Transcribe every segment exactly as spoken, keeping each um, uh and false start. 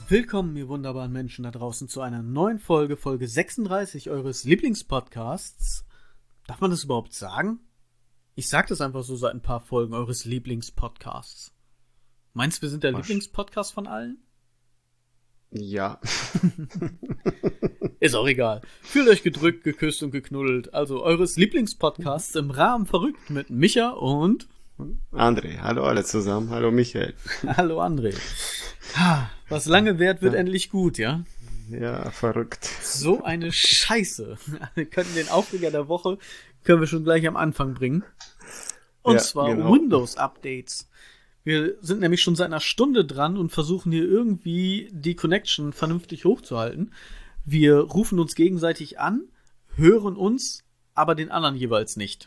Willkommen, ihr wunderbaren Menschen da draußen, zu einer neuen Folge, Folge sechsunddreißig eures Lieblingspodcasts. Darf man das überhaupt sagen? Ich sag das einfach so seit ein paar Folgen, eures Lieblingspodcasts. Meinst du, wir sind der Was? Lieblingspodcast von allen? Ja. Ist auch egal. Fühlt euch gedrückt, geküsst und geknuddelt. Also eures Lieblingspodcasts im Rahmen verrückt mit Micha und André. Hallo alle zusammen. Hallo Michael. Hallo André. Was lange währt, wird ja. endlich gut, ja? Ja, verrückt. So eine Scheiße. Wir können den Aufreger der Woche können wir schon gleich am Anfang bringen. Und ja, zwar genau. Windows-Updates. Wir sind nämlich schon seit einer Stunde dran und versuchen hier irgendwie die Connection vernünftig hochzuhalten. Wir rufen uns gegenseitig an, hören uns, aber den anderen jeweils nicht.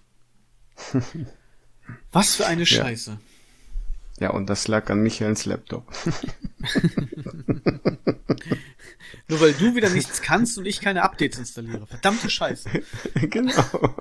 Was für eine Scheiße. Ja. Ja, und das lag an Michaels Laptop. Nur weil du wieder nichts kannst und ich keine Updates installiere. Verdammte Scheiße. Genau.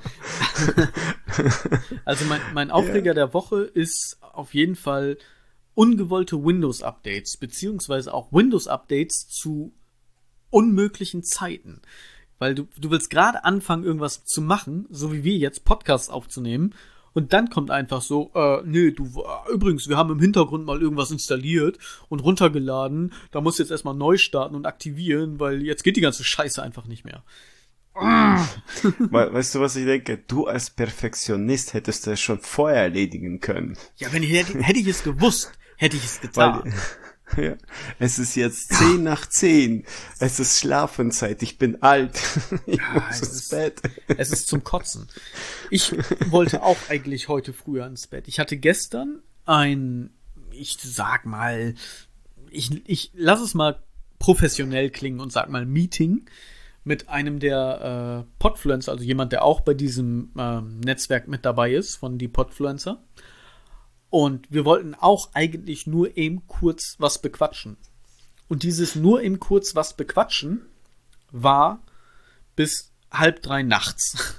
Also mein, mein Aufreger ja. der Woche ist auf jeden Fall ungewollte Windows-Updates, beziehungsweise auch Windows-Updates zu unmöglichen Zeiten. Weil du, du willst gerade anfangen, irgendwas zu machen, so wie wir jetzt Podcasts aufzunehmen. Und dann kommt einfach so, äh, nee, du, äh, übrigens, wir haben im Hintergrund mal irgendwas installiert und runtergeladen, da musst du jetzt erstmal neu starten und aktivieren, weil jetzt geht die ganze Scheiße einfach nicht mehr. Weißt du, was ich denke? Du als Perfektionist hättest das schon vorher erledigen können. Ja, wenn ich hätte, hätte ich es gewusst, hätte ich es getan. Weil, ja, es ist jetzt zehn nach zehn. Es ist Schlafenszeit. Ich bin alt. Ich ja, muss es ins ist, Bett. Es ist zum Kotzen. Ich wollte auch eigentlich heute früher ins Bett. Ich hatte gestern ein, ich sag mal, ich, ich lass es mal professionell klingen und sag mal Meeting mit einem der äh, Podfluencer, also jemand, der auch bei diesem äh, Netzwerk mit dabei ist, von die Podfluencer. Und wir wollten auch eigentlich nur eben kurz was bequatschen. Und dieses nur eben kurz was bequatschen war bis halb drei nachts.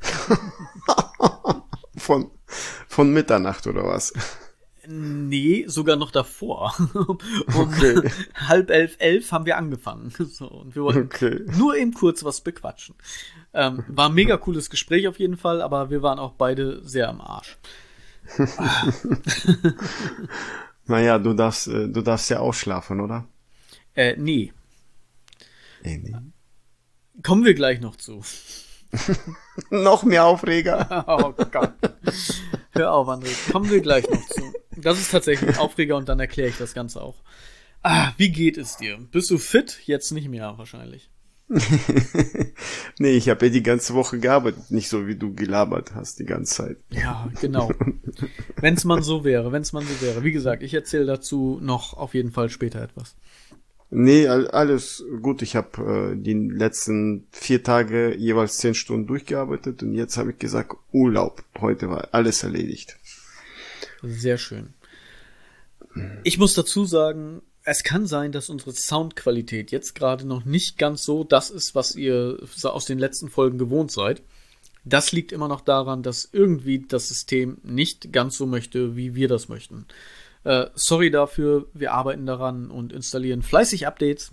Von, von Mitternacht oder was? Nee, sogar noch davor. Um okay. halb elf, elf haben wir angefangen. So, und wir wollten okay. nur eben kurz was bequatschen. Ähm, war ein mega cooles Gespräch auf jeden Fall, aber wir waren auch beide sehr am Arsch. Naja, du darfst, du darfst ja auch schlafen, oder? Äh, nee. Nee, nee. Kommen wir gleich noch zu. Noch mehr Aufreger. Oh Gott. Hör auf, André. Kommen wir gleich noch zu. Das ist tatsächlich ein Aufreger und dann erkläre ich das Ganze auch. Ah, wie geht es dir? Bist du fit? Jetzt nicht mehr wahrscheinlich. Nee, ich habe ja die ganze Woche gearbeitet, nicht so wie du gelabert hast die ganze Zeit. Ja, genau. Wenn's man so wäre, wenn's man so wäre. Wie gesagt, ich erzähle dazu noch auf jeden Fall später etwas. Nee, alles gut. Ich habe äh, die letzten vier Tage jeweils zehn Stunden durchgearbeitet und jetzt habe ich gesagt, Urlaub. Heute war alles erledigt. Sehr schön. Ich muss dazu sagen, es kann sein, dass unsere Soundqualität jetzt gerade noch nicht ganz so das ist, was ihr aus den letzten Folgen gewohnt seid. Das liegt immer noch daran, dass irgendwie das System nicht ganz so möchte, wie wir das möchten. Äh, sorry dafür, wir arbeiten daran und installieren fleißig Updates,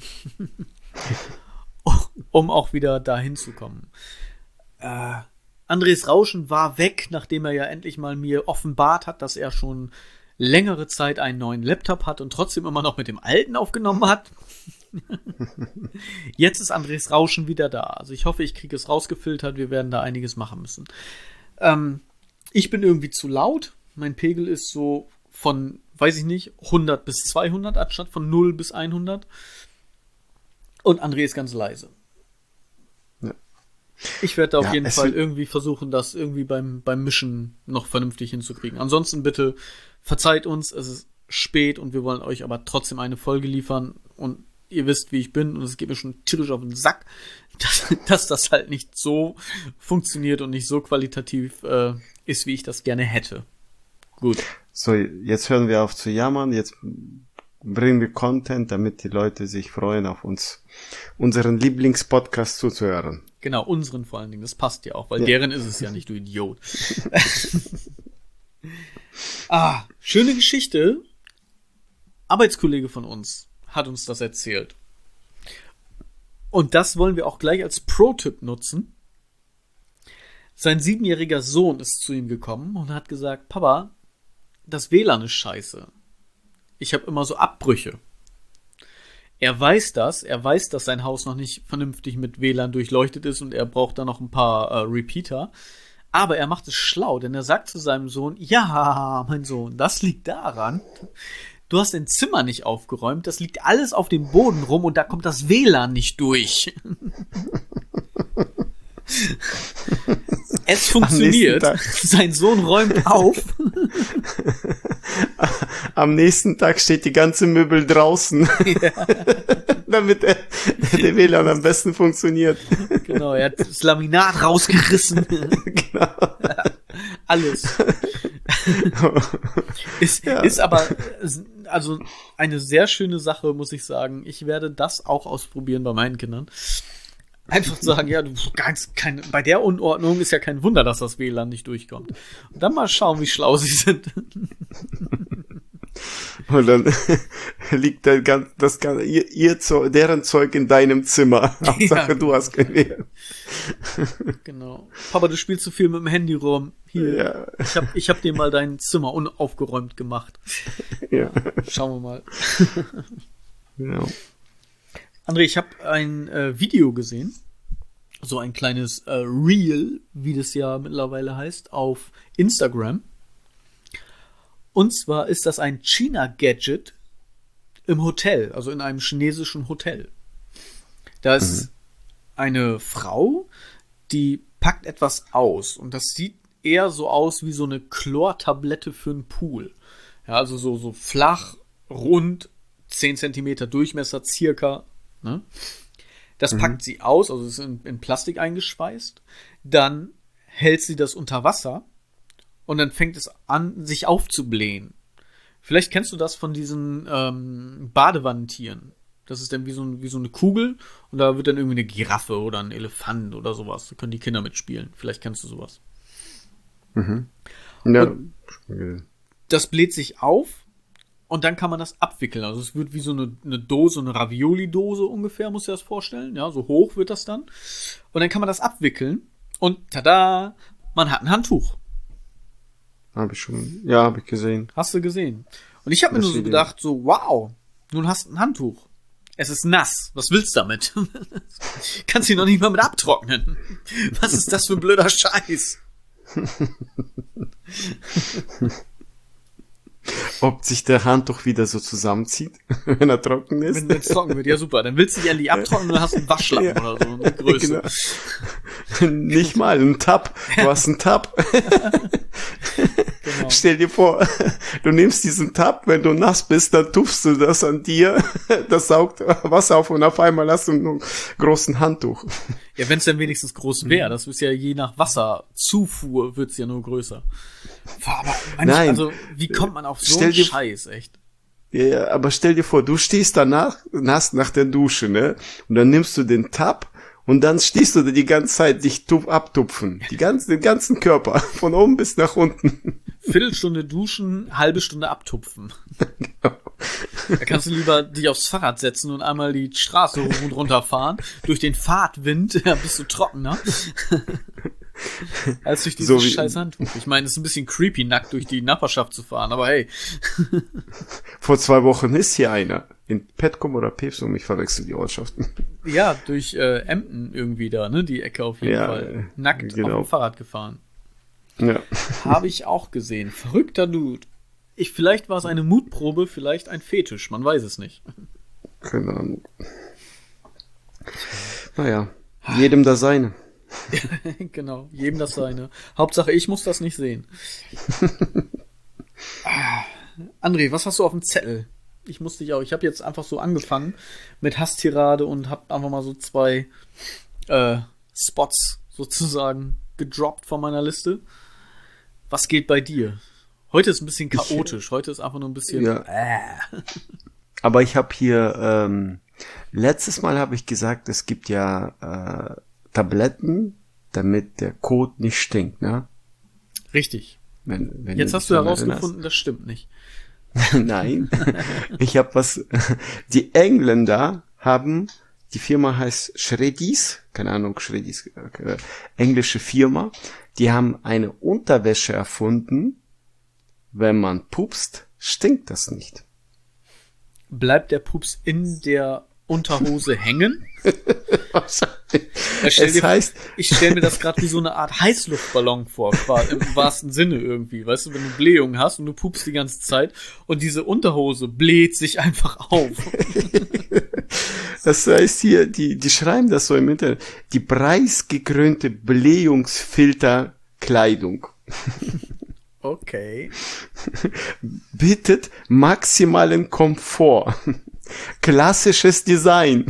um auch wieder dahin zu kommen. Äh, Andres Rauschen war weg, nachdem er ja endlich mal mir offenbart hat, dass er schon längere Zeit einen neuen Laptop hat und trotzdem immer noch mit dem alten aufgenommen hat. Jetzt ist Andres Rauschen wieder da. Also ich hoffe, ich kriege es rausgefiltert. Wir werden da einiges machen müssen. Ähm, ich bin irgendwie zu laut. Mein Pegel ist so von, weiß ich nicht, hundert bis zweihundert anstatt von null bis hundert. Und André ist ganz leise. Ja. Ich werde da auf ja, jeden Fall irgendwie versuchen, das irgendwie beim, beim Mischen noch vernünftig hinzukriegen. Ansonsten bitte verzeiht uns, es ist spät und wir wollen euch aber trotzdem eine Folge liefern und ihr wisst, wie ich bin und es geht mir schon tierisch auf den Sack, dass, dass das halt nicht so funktioniert und nicht so qualitativ äh, ist, wie ich das gerne hätte. Gut. So, jetzt hören wir auf zu jammern, jetzt bringen wir Content, damit die Leute sich freuen, auf uns, unseren Lieblingspodcast zuzuhören. Genau, unseren vor allen Dingen, das passt ja auch, weil ja. deren ist es ja nicht, du Idiot. Ah, schöne Geschichte. Arbeitskollege von uns hat uns das erzählt. Und das wollen wir auch gleich als Pro-Tipp nutzen. Sein siebenjähriger Sohn ist zu ihm gekommen und hat gesagt, Papa, das W L A N ist scheiße. Ich habe immer so Abbrüche. Er weiß das, er weiß, dass sein Haus noch nicht vernünftig mit W L A N durchleuchtet ist und er braucht da noch ein paar äh, Repeater. Aber er macht es schlau, denn er sagt zu seinem Sohn, ja, mein Sohn, das liegt daran, du hast dein Zimmer nicht aufgeräumt, das liegt alles auf dem Boden rum und da kommt das W L A N nicht durch. Es funktioniert. Sein Sohn räumt auf. Am nächsten Tag steht die ganze Möbel draußen. Ja. Damit der, der W L A N am besten funktioniert. Genau, er hat das Laminat rausgerissen. Genau. Ja, alles. ist, ja. ist aber also eine sehr schöne Sache, muss ich sagen. Ich werde das auch ausprobieren bei meinen Kindern. Einfach sagen, ja, du kannst keine, bei der Unordnung ist ja kein Wunder, dass das W L A N nicht durchkommt. Und dann mal schauen, wie schlau sie sind. Und dann liegt der ganz, das ganze, ihr, ihr Zeug, deren Zeug in deinem Zimmer. Hauptsache, ja, du hast gewählt. Genau. Papa, du spielst zu viel mit dem Handy rum. Hier, ja. ich hab, ich hab dir mal dein Zimmer unaufgeräumt gemacht. Ja. Schauen wir mal. Ja. André, ich habe ein äh, Video gesehen, so ein kleines äh, Reel, wie das ja mittlerweile heißt, auf Instagram. Und zwar ist das ein China-Gadget im Hotel, also in einem chinesischen Hotel. Da ist mhm. eine Frau, die packt etwas aus und das sieht eher so aus wie so eine Chlortablette für einen Pool. Ja, also so, so flach, rund, zehn Zentimeter Durchmesser circa. Ne? Das mhm. packt sie aus, also ist in, in Plastik eingeschweißt. Dann hält sie das unter Wasser und dann fängt es an, sich aufzublähen. Vielleicht kennst du das von diesen ähm, Badewannentieren. Das ist dann wie so, ein, wie so eine Kugel und da wird dann irgendwie eine Giraffe oder ein Elefant oder sowas. Da können die Kinder mitspielen. Vielleicht kennst du sowas. Mhm. Ja. Das bläht sich auf. Und dann kann man das abwickeln. Also es wird wie so eine, eine Dose, eine Ravioli-Dose ungefähr, muss ich das vorstellen. Ja, so hoch wird das dann. Und dann kann man das abwickeln. Und tada, man hat ein Handtuch. Habe ich schon, ja, habe ich gesehen. Hast du gesehen. Und ich habe mir nur so gedacht, so, wow, nun hast du ein Handtuch. Es ist nass. Was willst du damit? Kannst du ihn noch nicht mal mit abtrocknen. Was ist das für ein blöder Scheiß? Ob sich der Handtuch wieder so zusammenzieht, wenn er trocken ist. Wenn es trocken wird, ja super. Dann willst du dich endlich abtrocknen und dann hast du einen Waschlappen ja. oder so, eine Größe. Genau. Nicht mal, ein Tab. Du hast einen Tab. Genau. Stell dir vor, du nimmst diesen Tab, wenn du nass bist, dann tupfst du das an dir, das saugt Wasser auf und auf einmal hast du einen großen Handtuch. Ja, wenn es dann wenigstens groß wäre, das ist ja je nach Wasserzufuhr wird's ja nur größer. Aber manch, Nein. also wie kommt man auf so einen Scheiß, echt? Ja, ja, aber stell dir vor, du stehst danach, nass nach der Dusche, ne? Und dann nimmst du den Tab und dann stehst du da die ganze Zeit dich tup, abtupfen. Die ganzen, den ganzen Körper, von oben bis nach unten. Viertelstunde duschen, halbe Stunde abtupfen. Genau. Da kannst du lieber dich aufs Fahrrad setzen und einmal die Straße hoch und runter fahren. Durch den Fahrtwind, ja, bist du trockener. Als durch dieses so scheiß Handtuch. Ich meine, es ist ein bisschen creepy, nackt durch die Nachbarschaft zu fahren, aber hey. Vor zwei Wochen ist hier einer. In Petcom oder Pevsum, ich verwechsel die Ortschaften. Ja, durch äh, Emden irgendwie da, ne? Die Ecke auf jeden ja, Fall. Nackt genau. auf dem Fahrrad gefahren. Ja. Habe ich auch gesehen. Verrückter Dude. Ich, vielleicht war es eine Mutprobe, vielleicht ein Fetisch, man weiß es nicht. Keine Ahnung. Naja, jedem das seine. Genau, jedem das seine. Hauptsache, ich muss das nicht sehen. ah, André, was hast du auf dem Zettel? Ich muss dich auch, ich habe jetzt einfach so angefangen mit Hasstirade und habe einfach mal so zwei äh, Spots sozusagen gedroppt von meiner Liste. Was geht bei dir? Heute ist ein bisschen chaotisch, ich, heute ist einfach nur ein bisschen ja. äh. Aber ich habe hier ähm, letztes Mal habe ich gesagt, es gibt ja äh, Tabletten, damit der Kot nicht stinkt, ne? Richtig. Wenn, wenn Jetzt hast du herausgefunden, das stimmt nicht. Nein, ich habe was, die Engländer haben, die Firma heißt Shreddies, keine Ahnung, Shreddies, äh, englische Firma, die haben eine Unterwäsche erfunden, wenn man pupst, stinkt das nicht. Bleibt der Pups in der Unterhose hängen? Wahrscheinlich. Ja, stell Es dir, heißt, ich stelle mir das gerade wie so eine Art Heißluftballon vor, quasi, im wahrsten Sinne irgendwie. Weißt du, wenn du Blähungen hast und du pupst die ganze Zeit und diese Unterhose bläht sich einfach auf. das heißt hier, die, die schreiben das so im Internet, die preisgekrönte Blähungsfilterkleidung. Okay. Bietet maximalen Komfort. Klassisches Design.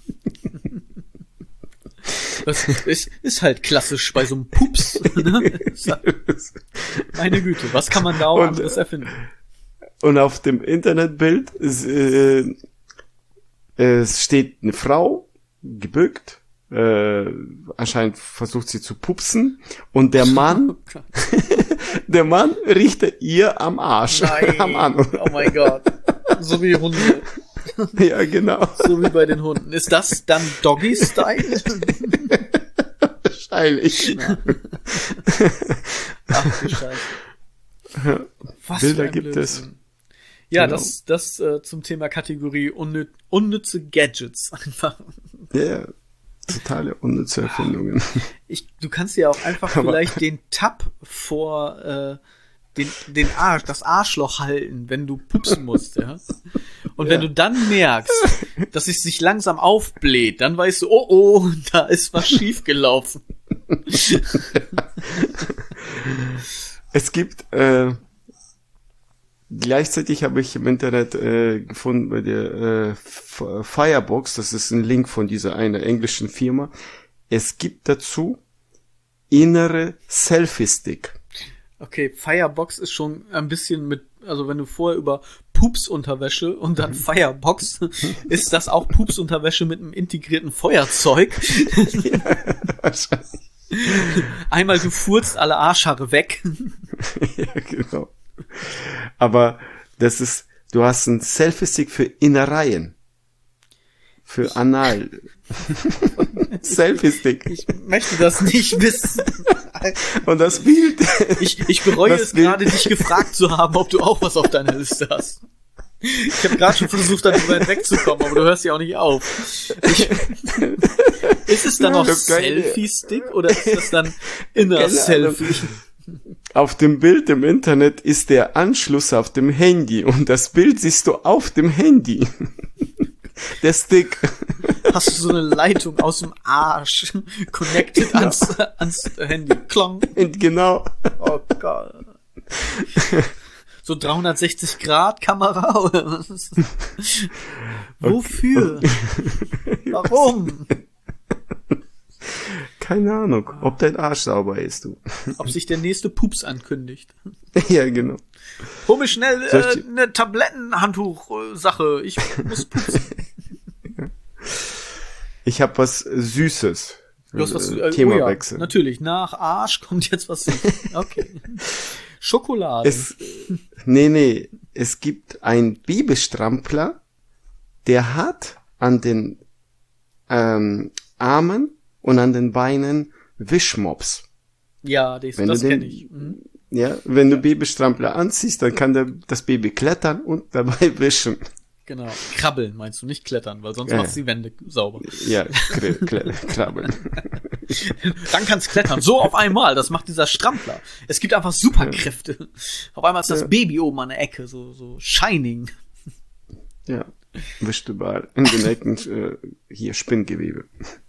Das ist, ist halt klassisch bei so einem Pups. Ne? Meine Güte, was kann man da auch Und, anderes erfinden? Und auf dem Internetbild äh, es steht eine Frau, gebückt, äh, anscheinend versucht sie zu pupsen und der Mann, Oh der Mann riecht ihr am Arsch. Nein. Am Arm. Oh mein Gott. So wie Hunde. Ja, genau. So wie bei den Hunden. Ist das dann Doggy-Style? Wahrscheinlich. Ach du Scheiße. Was Bilder für ein gibt Blödsinn. Ja, Genau. das, das äh, zum Thema Kategorie unnü unnütze Gadgets einfach. Ja, yeah. Totale unnütze Erfindungen. Ich, du kannst ja auch einfach Aber- vielleicht den Tab vor äh, den, den Arsch, das Arschloch halten, wenn du pupsen musst, ja. Und Ja. wenn du dann merkst, dass es sich langsam aufbläht, dann weißt du, oh oh, da ist was schiefgelaufen. Es gibt, äh, gleichzeitig habe ich im Internet äh, gefunden bei der äh, F- Firebox, das ist ein Link von dieser einer englischen Firma, es gibt dazu innere Selfie-Stick. Okay, Firebox ist schon ein bisschen mit, also wenn du vorher über Pupsunterwäsche und dann Firebox, ist das auch Pupsunterwäsche mit einem integrierten Feuerzeug. Ja, wahrscheinlich. Einmal du furzt alle Arschhaare weg. Ja, genau. Aber das ist, du hast einen Selfie-Stick für Innereien. Für Anal. Selfie-Stick. Ich möchte das nicht wissen. Und das Bild. Ich, ich bereue Das es Bild- gerade, dich gefragt zu haben, ob du auch was auf deiner Liste hast. Ich habe gerade schon versucht, darüber hinwegzukommen, aber du hörst ja auch nicht auf. Ich, ist es dann Ja, noch das kann- Selfie-Stick oder ist das dann Inner Keine Selfie? Auf dem Bild im Internet ist der Anschluss auf dem Handy und das Bild siehst du auf dem Handy. Der Stick. Hast du so eine Leitung aus dem Arsch connected Ja. ans, ans Handy? Klong. Genau. Oh Gott. So dreihundertsechzig Grad Kamera oder was ist das? Wofür? Warum? Keine Ahnung, ob dein Arsch sauber ist, du. Ob sich der nächste Pups ankündigt. Ja, genau. Hol mir schnell Soll ich äh, die- eine Tablettenhandtuch-Sache. Ich muss pupsen. Ich habe was Süßes. Du hast was, Äh, äh, Thema oh ja, wechseln. natürlich. Nach Arsch kommt jetzt was. Okay. Schokolade. Es, nee, nee, es gibt einen Babystrampler, der hat an den ähm, Armen und an den Beinen Wischmops. ja, das, wenn das du den- kenne ich. Mhm. Ja, wenn du Babystrampler anziehst, dann kann der, das Baby klettern und dabei wischen. Genau. Krabbeln meinst du, nicht klettern, weil sonst Ja. machst du die Wände sauber. Ja, kre, kle, krabbeln. Dann kannst klettern. So auf einmal. Das macht dieser Strampler. Es gibt einfach Superkräfte. Auf einmal ist das Ja. Baby oben an der Ecke. So, so Shining. Ja, wischt überall. In den Ecken äh, hier Spinngewebe.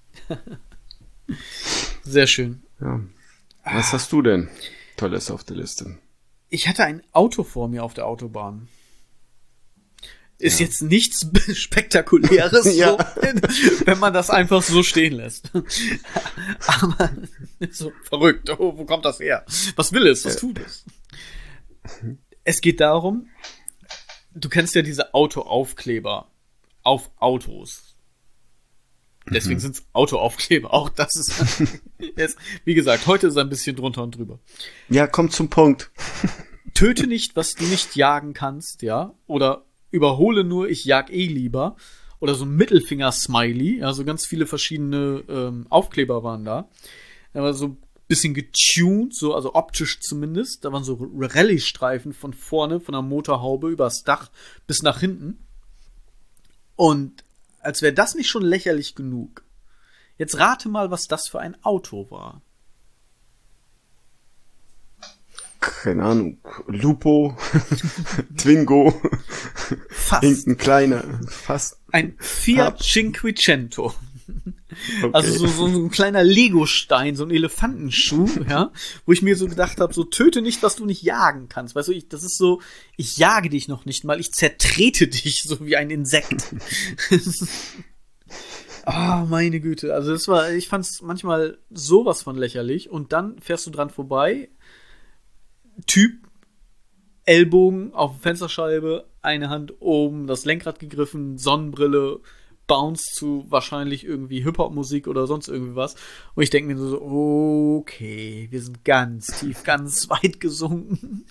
Sehr schön. Ja. Was hast du denn Tolles auf der Liste? Ich hatte ein Auto vor mir auf der Autobahn. Ist Ja. jetzt nichts Spektakuläres, Ja. so, wenn man das einfach so stehen lässt. Aber so verrückt. Oh, wo kommt das her? Was will es? Was Ja. tut es? Es geht darum, du kennst ja diese Autoaufkleber auf Autos. Deswegen Mhm. sind's Autoaufkleber. Auch das ist, ist, wie gesagt, heute ist ein bisschen drunter und drüber. Ja, komm zum Punkt. töte nicht, was du nicht jagen kannst, ja, oder überhole nur, ich jag eh lieber, oder so ein Mittelfinger-Smiley, ja, so ganz viele verschiedene ähm, Aufkleber waren da. Da war so ein bisschen getuned, so, also optisch zumindest. Da waren so Rallye-Streifen von vorne, von der Motorhaube übers Dach bis nach hinten. Und als wäre das nicht schon lächerlich genug. Jetzt rate mal, was das für ein Auto war. Keine Ahnung, Lupo, Twingo, Fast. irgendein kleiner, fast. Ein Fiat Cinquecento. Okay. Also so, so, so ein kleiner Lego-Stein, so ein Elefantenschuh, ja, wo ich mir so gedacht habe, so töte nicht, was du nicht jagen kannst. Weißt du, ich, das ist so, ich jage dich noch nicht mal, ich zertrete dich so wie ein Insekt. Ah, oh, meine Güte. Also das war, ich fand's manchmal sowas von lächerlich und dann fährst du dran vorbei, Typ, Ellbogen auf der Fensterscheibe, eine Hand oben, das Lenkrad gegriffen, Sonnenbrille, Bounce zu wahrscheinlich irgendwie Hip-Hop-Musik oder sonst irgendwie was. Und ich denke mir so, okay, wir sind ganz tief, ganz weit gesunken.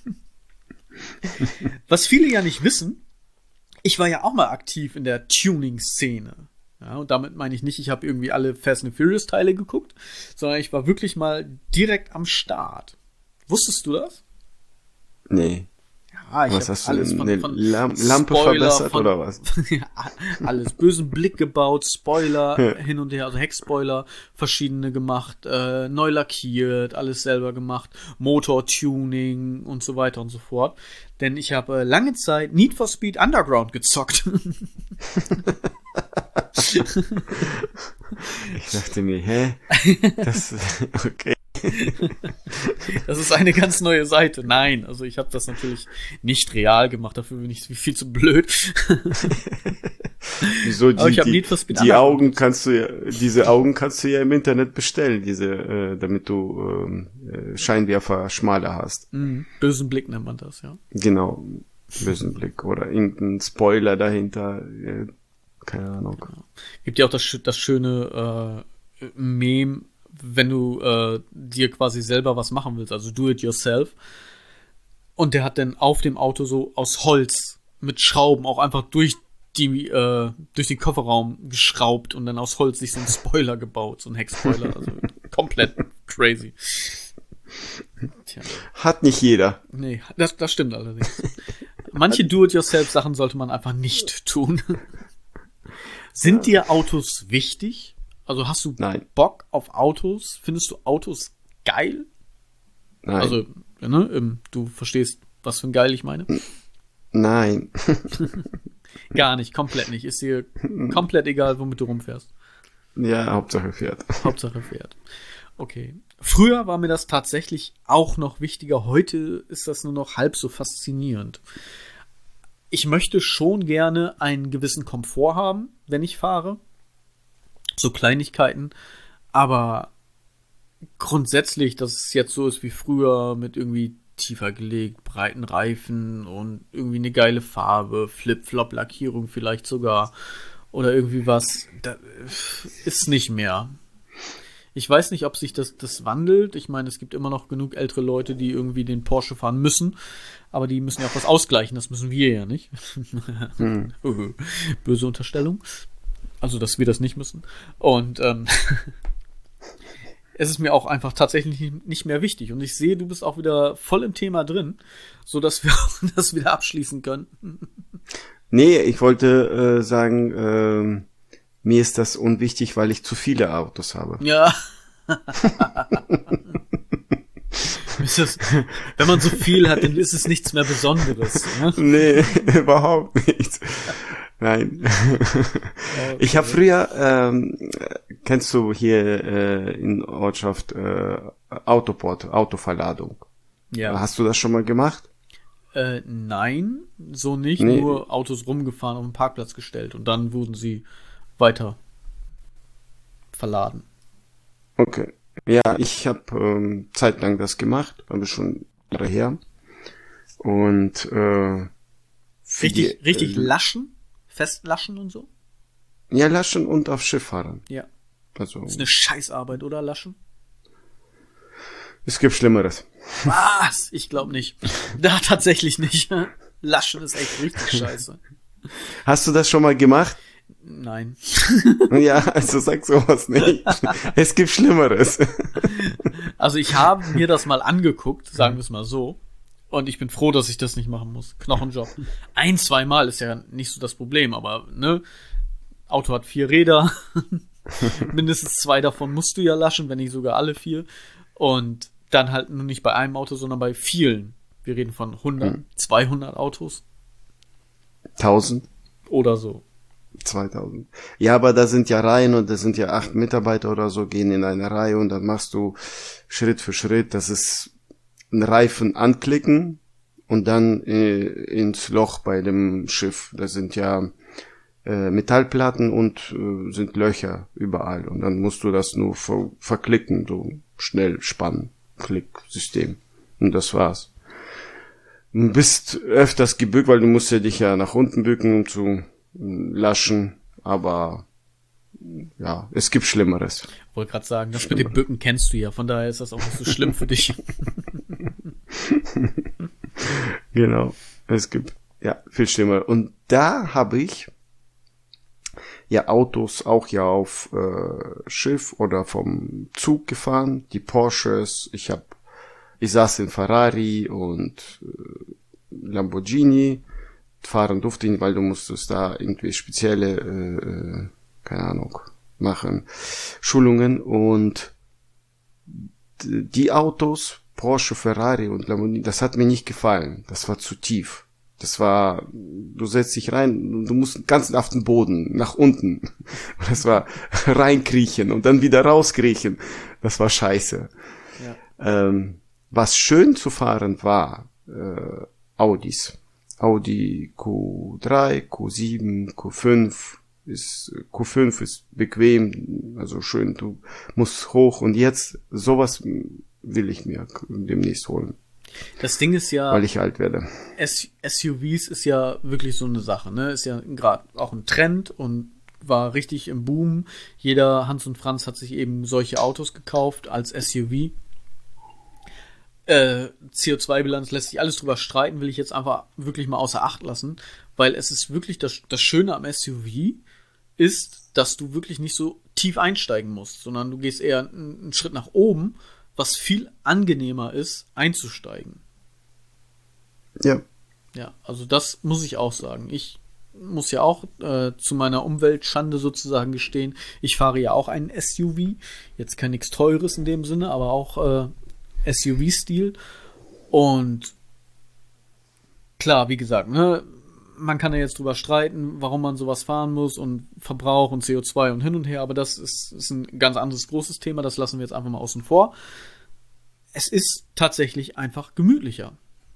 Was viele ja nicht wissen, ich war ja auch mal aktiv in der Tuning-Szene. Ja, und damit meine ich nicht, ich habe irgendwie alle Fast and Furious-Teile geguckt, sondern ich war wirklich mal direkt am Start. Wusstest du das? Nee. Ja, ich was hab hast du alles denn? von, Eine von Lam- Lampe Spoiler verbessert von, oder was? Ja, alles. Bösen Blick gebaut, Spoiler hin und her, also Heckspoiler, verschiedene gemacht, äh, neu lackiert, alles selber gemacht, Motortuning und so weiter und so fort. Denn ich habe äh, lange Zeit Need for Speed Underground gezockt. Ich dachte mir, hä? Das, okay. Das ist eine ganz neue Seite. Nein, also ich habe das natürlich nicht real gemacht, dafür bin ich viel zu blöd. Wieso, die, Aber ich hab die, Need for Speed die Underground Augen kannst du ja, diese Augen kannst du ja im Internet bestellen, diese, äh, damit du ähm, äh, Scheinwerfer schmaler hast. Mhm. Bösen Blick nennt man das, ja. Genau, bösen Blick oder irgendein Spoiler dahinter, äh, keine Ahnung. Ja. Gibt ja auch das, das schöne äh, Meme, wenn du äh, dir quasi selber was machen willst, also do it yourself. Und der hat dann auf dem Auto so aus Holz mit Schrauben auch einfach durch die äh, durch den Kofferraum geschraubt und dann aus Holz sich so einen Spoiler gebaut, so ein Heckspoiler, also komplett crazy. Tja. Hat nicht jeder. Nee, das, das stimmt allerdings. Manche Do-it-yourself-Sachen sollte man einfach nicht tun. Sind dir Autos wichtig? Also hast du Nein. Bock auf Autos? Findest du Autos geil? Nein. Also, ne, ähm, du verstehst, was für ein geil ich meine? Nein. Gar nicht, komplett nicht. Ist dir komplett egal, womit du rumfährst. Ja, Hauptsache fährt. Hauptsache fährt. Okay. Früher war mir das tatsächlich auch noch wichtiger. Heute ist das nur noch halb so faszinierend. Ich möchte schon gerne einen gewissen Komfort haben, wenn ich fahre. So Kleinigkeiten. Aber grundsätzlich, dass es jetzt so ist wie früher mit irgendwie tiefer gelegt, breiten Reifen und irgendwie eine geile Farbe, Flip-Flop-Lackierung vielleicht sogar oder irgendwie was, das ist nicht mehr. Ich weiß nicht, ob sich das, das wandelt. Ich meine, es gibt immer noch genug ältere Leute, die irgendwie den Porsche fahren müssen, aber die müssen ja auch was ausgleichen, das müssen wir ja nicht. Hm. Böse Unterstellung. Also, dass wir das nicht müssen. Und ähm, es ist mir auch einfach tatsächlich nicht mehr wichtig. Und ich sehe, du bist auch wieder voll im Thema drin, so dass wir auch das wieder abschließen können. Nee, ich wollte äh, sagen, äh, mir ist das unwichtig, weil ich zu viele Autos habe. Ja. Ist das, wenn man so viel hat, dann ist es nichts mehr Besonderes. Ne? Nee, überhaupt nicht. Nein. Okay. Ich habe früher, ähm, kennst du hier äh, in Ortschaft äh, Autoport, Autoverladung? Ja. Hast du das schon mal gemacht? Äh, nein, so nicht. Nee. Nur Autos rumgefahren, auf den Parkplatz gestellt und dann wurden sie weiter verladen. Okay. Ja, ich habe ähm, zeitlang das gemacht, aber schon Jahre her. Und äh, richtig, die, richtig äh, laschen, festlaschen und so. Ja, laschen und auf Schiff fahren. Ja. Also Das ist eine Scheißarbeit, oder Laschen? es gibt Schlimmeres. Was? Ich glaube nicht. Da tatsächlich nicht. Laschen ist echt richtig scheiße. Hast du das schon mal gemacht? Nein. Ja, also sag sowas nicht. Es gibt Schlimmeres. Also ich habe mir das mal angeguckt, sagen wir es mal so. Und ich bin froh, dass ich das nicht machen muss. Knochenjob. Ein, zwei Mal ist ja nicht so das Problem, aber ne, Auto hat vier Räder. Mindestens zwei davon musst du ja laschen, wenn nicht sogar alle vier. Und dann halt nur nicht bei einem Auto, sondern bei vielen. Wir reden von hundert, hm. zweihundert Autos. tausend? Oder so. zweitausend. Ja, aber da sind ja Reihen und da sind ja acht Mitarbeiter oder so, gehen in eine Reihe und dann machst du Schritt für Schritt. Das ist ein Reifen anklicken und dann äh, ins Loch bei dem Schiff. Da sind ja äh, Metallplatten und äh, sind Löcher überall. Und dann musst du das nur ver- verklicken, so schnell spannen. Klicksystem. Und das war's. Du bist öfters gebückt, weil du musst ja dich ja nach unten bücken, um zu laschen, aber ja, es gibt Schlimmeres. Ich wollte gerade sagen, das mit dem Bücken kennst du ja, von daher ist das auch nicht so schlimm für dich. Genau, es gibt ja viel schlimmer. Und da habe ich ja Autos auch ja auf äh, Schiff oder vom Zug gefahren, die Porsches, ich habe ich saß in Ferrari und äh, Lamborghini. Fahren durfte ich nicht, weil du musstest da irgendwie spezielle, äh, keine Ahnung, machen, Schulungen und die Autos, Porsche, Ferrari und Lamborghini, das hat mir nicht gefallen. Das war zu tief. Das war, du setzt dich rein, du musst ganz auf den Boden, nach unten. Das war reinkriechen und dann wieder rauskriechen. Das war scheiße. Ja. Ähm, was schön zu fahren war, äh, Audis. Audi Q drei, Q sieben, Q fünf ist, Q fünf ist bequem, also schön, du musst hoch und jetzt, sowas will ich mir demnächst holen. Das Ding ist ja, weil ich alt werde. S U Vs ist ja wirklich so eine Sache, ne, ist ja gerade auch ein Trend und war richtig im Boom. Jeder Hans und Franz hat sich eben solche Autos gekauft als S U V. Äh, C O zwei Bilanz lässt sich alles drüber streiten, will ich jetzt einfach wirklich mal außer Acht lassen, weil es ist wirklich das, das Schöne am S U V ist, dass du wirklich nicht so tief einsteigen musst, sondern du gehst eher einen, einen Schritt nach oben, was viel angenehmer ist, einzusteigen. Ja. Ja, also das muss ich auch sagen. Ich muss ja auch äh, zu meiner Umweltschande sozusagen gestehen, ich fahre ja auch einen S U V, jetzt kein nichts Teures in dem Sinne, aber auch äh, S U V-Stil und klar, wie gesagt, ne, man kann ja jetzt drüber streiten, warum man sowas fahren muss und Verbrauch und C O zwei und hin und her, aber das ist, ist ein ganz anderes großes Thema, das lassen wir jetzt einfach mal außen vor. Es ist tatsächlich einfach gemütlicher.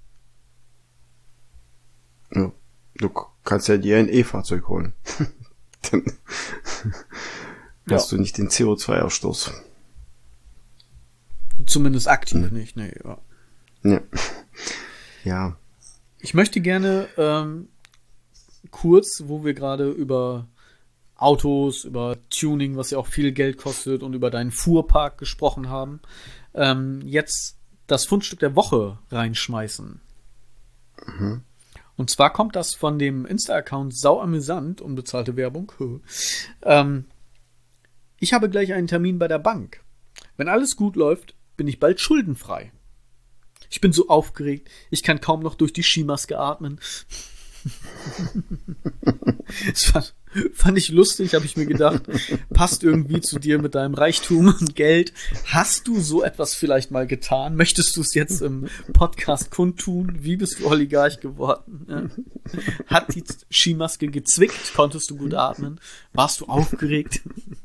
Ja, du kannst ja dir ein E-Fahrzeug holen. Dann hast ja. du nicht den C O zwei Ausstoß. Zumindest aktiv hm. nicht, nee, ja. Ja. Ja. Ich möchte gerne ähm, kurz, wo wir gerade über Autos, über Tuning, was ja auch viel Geld kostet und über deinen Fuhrpark gesprochen haben, ähm, jetzt das Fundstück der Woche reinschmeißen. Mhm. Und zwar kommt das von dem Insta-Account sauamüsant, unbezahlte Werbung. ähm, ich habe gleich einen Termin bei der Bank. Wenn alles gut läuft, bin ich bald schuldenfrei. Ich bin so aufgeregt, ich kann kaum noch durch die Skimaske atmen. Das fand, fand ich lustig, habe ich mir gedacht. Passt irgendwie zu dir mit deinem Reichtum und Geld. Hast du so etwas vielleicht mal getan? Möchtest du es jetzt im Podcast kundtun? Wie bist du Oligarch geworden? Ja. Hat die Skimaske gezwickt? Konntest du gut atmen? Warst du aufgeregt?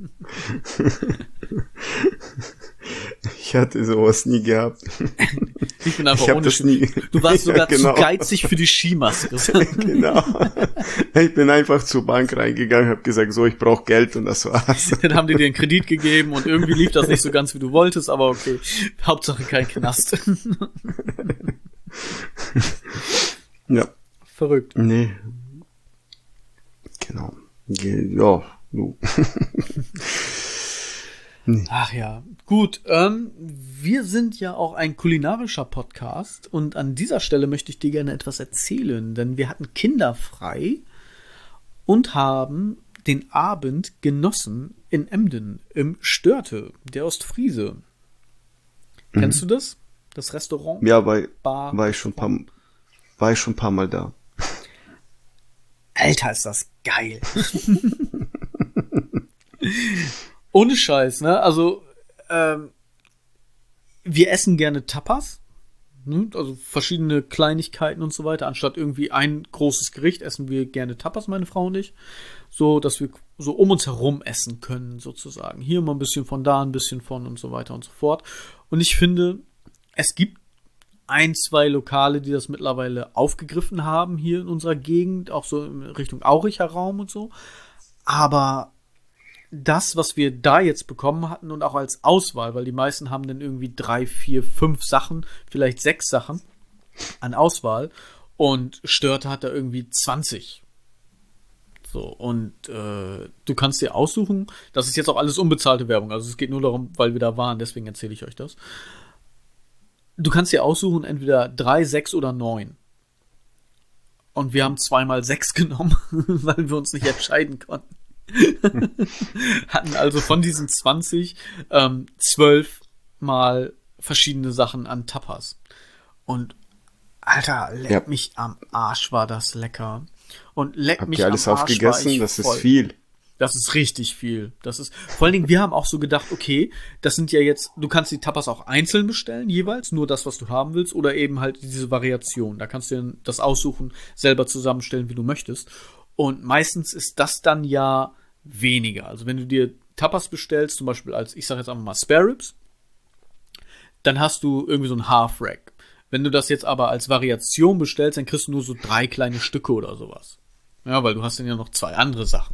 Ich hatte sowas nie gehabt. Ich bin einfach ich ohne das nie. Du warst sogar ja, genau. zu geizig für die Skimaske. Genau. Ich bin einfach zur Bank reingegangen, habe gesagt, so, ich brauche Geld und das war's. Dann haben die dir einen Kredit gegeben und irgendwie lief das nicht so ganz, wie du wolltest, aber okay. Hauptsache kein Knast. Ja. Verrückt. Nee. Genau. Ja, du. Nee. Ach ja, gut. Ähm, wir sind ja auch ein kulinarischer Podcast und an dieser Stelle möchte ich dir gerne etwas erzählen, denn wir hatten Kinder frei und haben den Abend genossen in Emden im Störte, der Ostfriese. Mhm. Kennst du das? Das Restaurant? Ja, war, Bar, war ich schon ein paar, war ich schon ein paar Mal da. Alter, ist das geil. Ohne Scheiß, ne? Also, ähm, wir essen gerne Tapas, ne? Also verschiedene Kleinigkeiten und so weiter. Anstatt irgendwie ein großes Gericht essen wir gerne Tapas, meine Frau und ich. So, dass wir so um uns herum essen können, sozusagen. Hier mal ein bisschen von da, ein bisschen von und so weiter und so fort. Und ich finde, es gibt ein, zwei Lokale, die das mittlerweile aufgegriffen haben hier in unserer Gegend, auch so in Richtung Auricher Raum und so. Aber das, was wir da jetzt bekommen hatten und auch als Auswahl, weil die meisten haben dann irgendwie drei, vier, fünf Sachen, vielleicht sechs Sachen an Auswahl und Störte hat da irgendwie zwanzig. So, und äh, du kannst dir aussuchen, das ist jetzt auch alles unbezahlte Werbung, also es geht nur darum, weil wir da waren, deswegen erzähle ich euch das. Du kannst dir aussuchen, entweder drei, sechs oder neun. Und wir haben zweimal sechs genommen, weil wir uns nicht entscheiden konnten. Hatten also von diesen zwanzig ähm, zwölf mal verschiedene Sachen an Tapas. Und Alter, leck ja. mich am Arsch, war das lecker. Und leck Habt mich ihr alles am Arsch, aufgegessen? war ich Das voll. ist viel. Das ist richtig viel. Das ist, vor allen Dingen, wir haben auch so gedacht, okay, das sind ja jetzt, du kannst die Tapas auch einzeln bestellen, jeweils, nur das, was du haben willst, oder eben halt diese Variation. Da kannst du dir das aussuchen, selber zusammenstellen, wie du möchtest. Und meistens ist das dann ja weniger. Also wenn du dir Tapas bestellst, zum Beispiel als, ich sag jetzt einfach mal Spare Ribs, dann hast du irgendwie so ein Half-Rack. Wenn du das jetzt aber als Variation bestellst, dann kriegst du nur so drei kleine Stücke oder sowas. Ja, weil du hast dann ja noch zwei andere Sachen.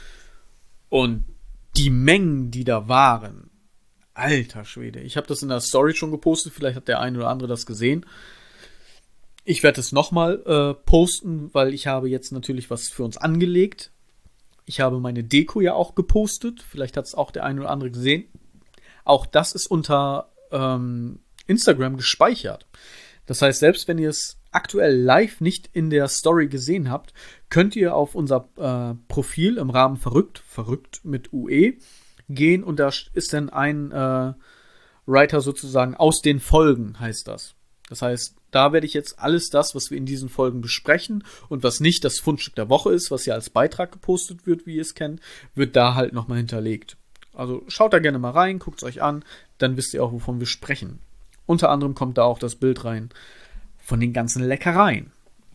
Und die Mengen, die da waren, alter Schwede. Ich habe das in der Story schon gepostet, vielleicht hat der eine oder andere das gesehen. Ich werde es nochmal äh, posten, weil ich habe jetzt natürlich was für uns angelegt. Ich habe meine Deko ja auch gepostet. Vielleicht hat es auch der eine oder andere gesehen. Auch das ist unter ähm, Instagram gespeichert. Das heißt, selbst wenn ihr es aktuell live nicht in der Story gesehen habt, könnt ihr auf unser äh, Profil im Rahmen Verrückt, Verrückt mit U E, gehen und da ist dann ein äh, Writer sozusagen aus den Folgen, heißt das. Das heißt, da werde ich jetzt alles das, was wir in diesen Folgen besprechen und was nicht das Fundstück der Woche ist, was ja als Beitrag gepostet wird, wie ihr es kennt, wird da halt nochmal hinterlegt. Also schaut da gerne mal rein, guckt es euch an, dann wisst ihr auch, wovon wir sprechen. Unter anderem kommt da auch das Bild rein von den ganzen Leckereien.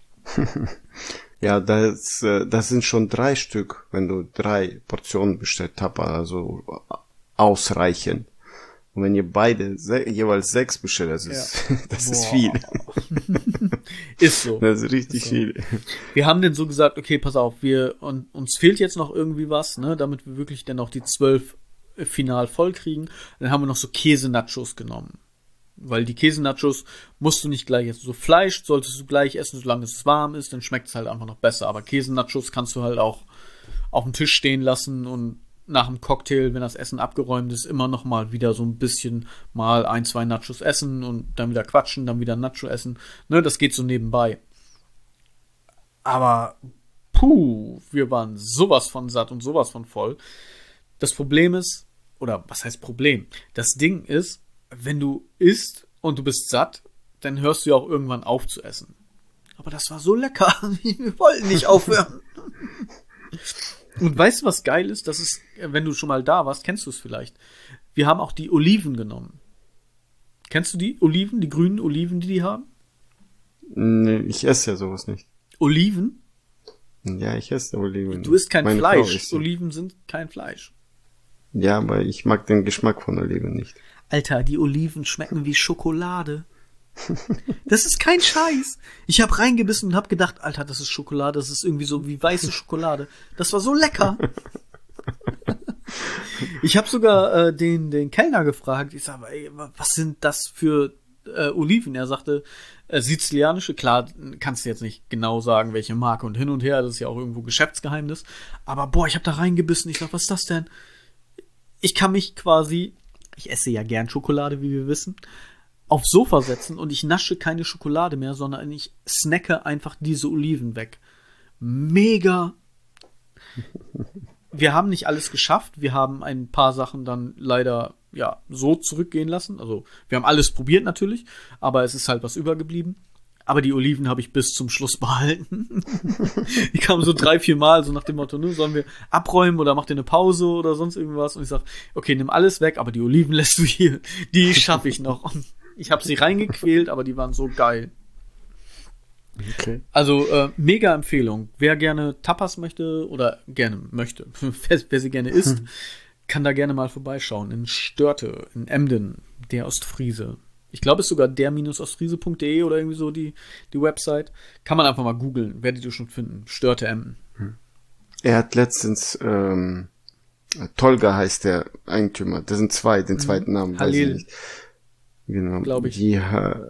Ja, das, das sind schon drei Stück, wenn du drei Portionen bestellt hast, also ausreichen. Und wenn ihr beide se- jeweils sechs bestellt, das ist, ja. das ist viel. Ist so. Das ist richtig ist so. viel. Wir haben denn so gesagt, okay, pass auf, wir, und, uns fehlt jetzt noch irgendwie was, ne, damit wir wirklich dann auch die zwölf final voll kriegen. Dann haben wir noch so Käse-Nachos genommen. Weil die Käse-Nachos musst du nicht gleich essen. So Fleisch solltest du gleich essen, solange es warm ist, dann schmeckt es halt einfach noch besser. Aber Käse-Nachos kannst du halt auch auf dem Tisch stehen lassen und nach dem Cocktail, wenn das Essen abgeräumt ist, immer noch mal wieder so ein bisschen mal ein, zwei Nachos essen und dann wieder quatschen, dann wieder Nacho essen. Ne, das geht so nebenbei. Aber puh, wir waren sowas von satt und sowas von voll. Das Problem ist, oder was heißt Problem? Das Ding ist, wenn du isst und du bist satt, dann hörst du ja auch irgendwann auf zu essen. Aber das war so lecker. Wir wollten nicht aufhören. Und weißt du, was geil ist? Das ist, wenn du schon mal da warst, kennst du es vielleicht. Wir haben auch die Oliven genommen. Kennst du die Oliven, die grünen Oliven, die die haben? Nee, ich esse ja sowas nicht. Oliven? Ja, ich esse Oliven. Du isst kein Meine Fleisch. isst Oliven sind kein Fleisch. Ja, aber ich mag den Geschmack von Oliven nicht. Alter, die Oliven schmecken wie Schokolade. Das ist kein Scheiß. Ich habe reingebissen und habe gedacht, Alter, das ist Schokolade, das ist irgendwie so wie weiße Schokolade. Das war so lecker. Ich habe sogar äh, den, den Kellner gefragt, ich sage, ey, was sind das für äh, Oliven? Er sagte, äh, sizilianische, klar, kannst du jetzt nicht genau sagen, welche Marke und hin und her, das ist ja auch irgendwo Geschäftsgeheimnis. Aber boah, ich habe da reingebissen, ich sag, was ist das denn? ich kann mich quasi, ich esse ja gern Schokolade, wie wir wissen, aufs Sofa setzen und ich nasche keine Schokolade mehr, sondern ich snacke einfach diese Oliven weg. Mega. Wir haben nicht alles geschafft. Wir haben ein paar Sachen dann leider ja so zurückgehen lassen. Also wir haben alles probiert natürlich, aber es ist halt was übergeblieben. Aber die Oliven habe ich bis zum Schluss behalten. Die kamen so drei, vier Mal, so nach dem Motto, ne, sollen wir abräumen oder macht ihr eine Pause oder sonst irgendwas? Und ich sage, okay, nimm alles weg, aber die Oliven lässt du hier. Die schaffe ich noch. Und ich habe sie reingequält, aber die waren so geil. Okay. Also äh, mega Empfehlung. Wer gerne Tapas möchte oder gerne möchte, wer, wer sie gerne isst, kann da gerne mal vorbeischauen. In Störte, in Emden, der Ostfriese. Ich glaube, es ist sogar der Ostfriese punkt de oder irgendwie so die, die Website. Kann man einfach mal googeln, werdet ihr schon finden. Störte Emden. Er hat letztens, ähm, Tolga heißt der Eigentümer. Das sind zwei, den zweiten Namen weiß Halil. ich nicht. Genau. Glaube ich. Die,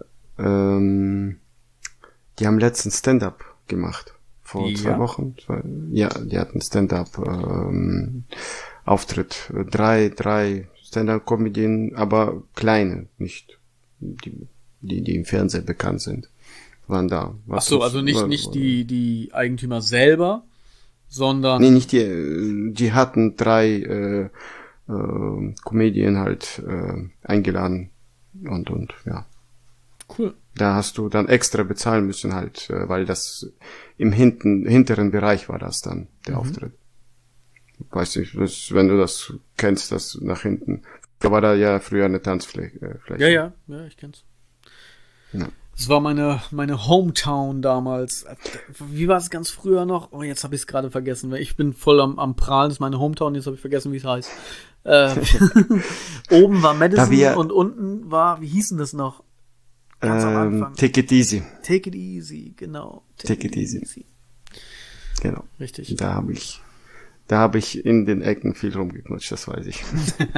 ähm, die haben letztens Stand-up gemacht. Vor Ja. zwei Wochen. Zwei, ja, die hatten Stand-up, ähm, Auftritt. Drei, drei Stand-up-Comedien, aber kleine, nicht die, die, die im Fernsehen bekannt sind, waren da. Ach so, also nicht, war, nicht die, die Eigentümer selber, sondern... Nee, nicht die, die hatten drei äh, äh, Comedien halt äh, eingeladen und, und, ja. Cool. Da hast du dann extra bezahlen müssen halt, äh, weil das im hinten, hinteren Bereich war das dann, der Mhm. Auftritt. Weiß nicht, das, wenn du das kennst, das nach hinten. Da war da ja früher eine Tanzfläche. Äh, Fläche. Ja, ja, ja, ich kenn's. Ja. Das war meine, meine Hometown damals. Wie war es ganz früher noch? Oh, jetzt habe ich es gerade vergessen. weil Ich bin voll am, am Prahlen. Das ist meine Hometown. Jetzt habe ich vergessen, wie es heißt. Äh, oben war Madison Da wir- und unten war, wie hieß denn das noch? Ganz am Ähm, Anfang. Take it easy. Take it easy, genau. Take it easy. Genau. Richtig. Da habe ich, da habe ich in den Ecken viel rumgeknutscht, das weiß ich.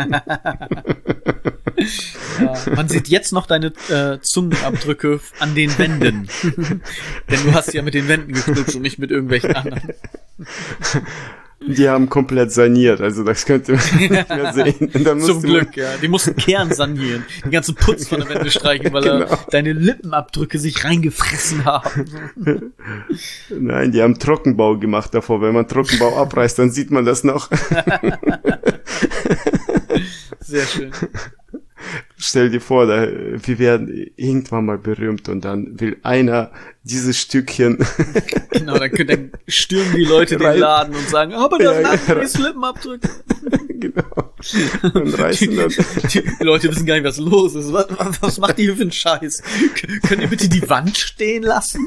Ja, man sieht jetzt noch deine äh, Zungenabdrücke an den Wänden. Denn du hast ja mit den Wänden geknutscht und nicht mit irgendwelchen anderen. Die haben komplett saniert, also das könnt ihr nicht mehr sehen. Und dann Zum musste Glück, ja. Die mussten Kern sanieren. Den ganzen Putz von der Wände streichen, weil Genau. er deine Lippenabdrücke sich reingefressen haben. Man, nein, die haben Trockenbau gemacht davor. Wenn man Trockenbau abreißt, dann sieht man das noch. Sehr schön. Stell dir vor, da, wir werden irgendwann mal berühmt und dann will einer dieses Stückchen. Genau, dann, können, dann stürmen die Leute den Rein- Laden und sagen, aber das Ja, sind ja. die Lippenabdrücke. Genau. Und reißen dann. Die, die Leute wissen gar nicht, was los ist. Was, was macht ihr für einen Scheiß? K könnt ihr bitte die Wand stehen lassen?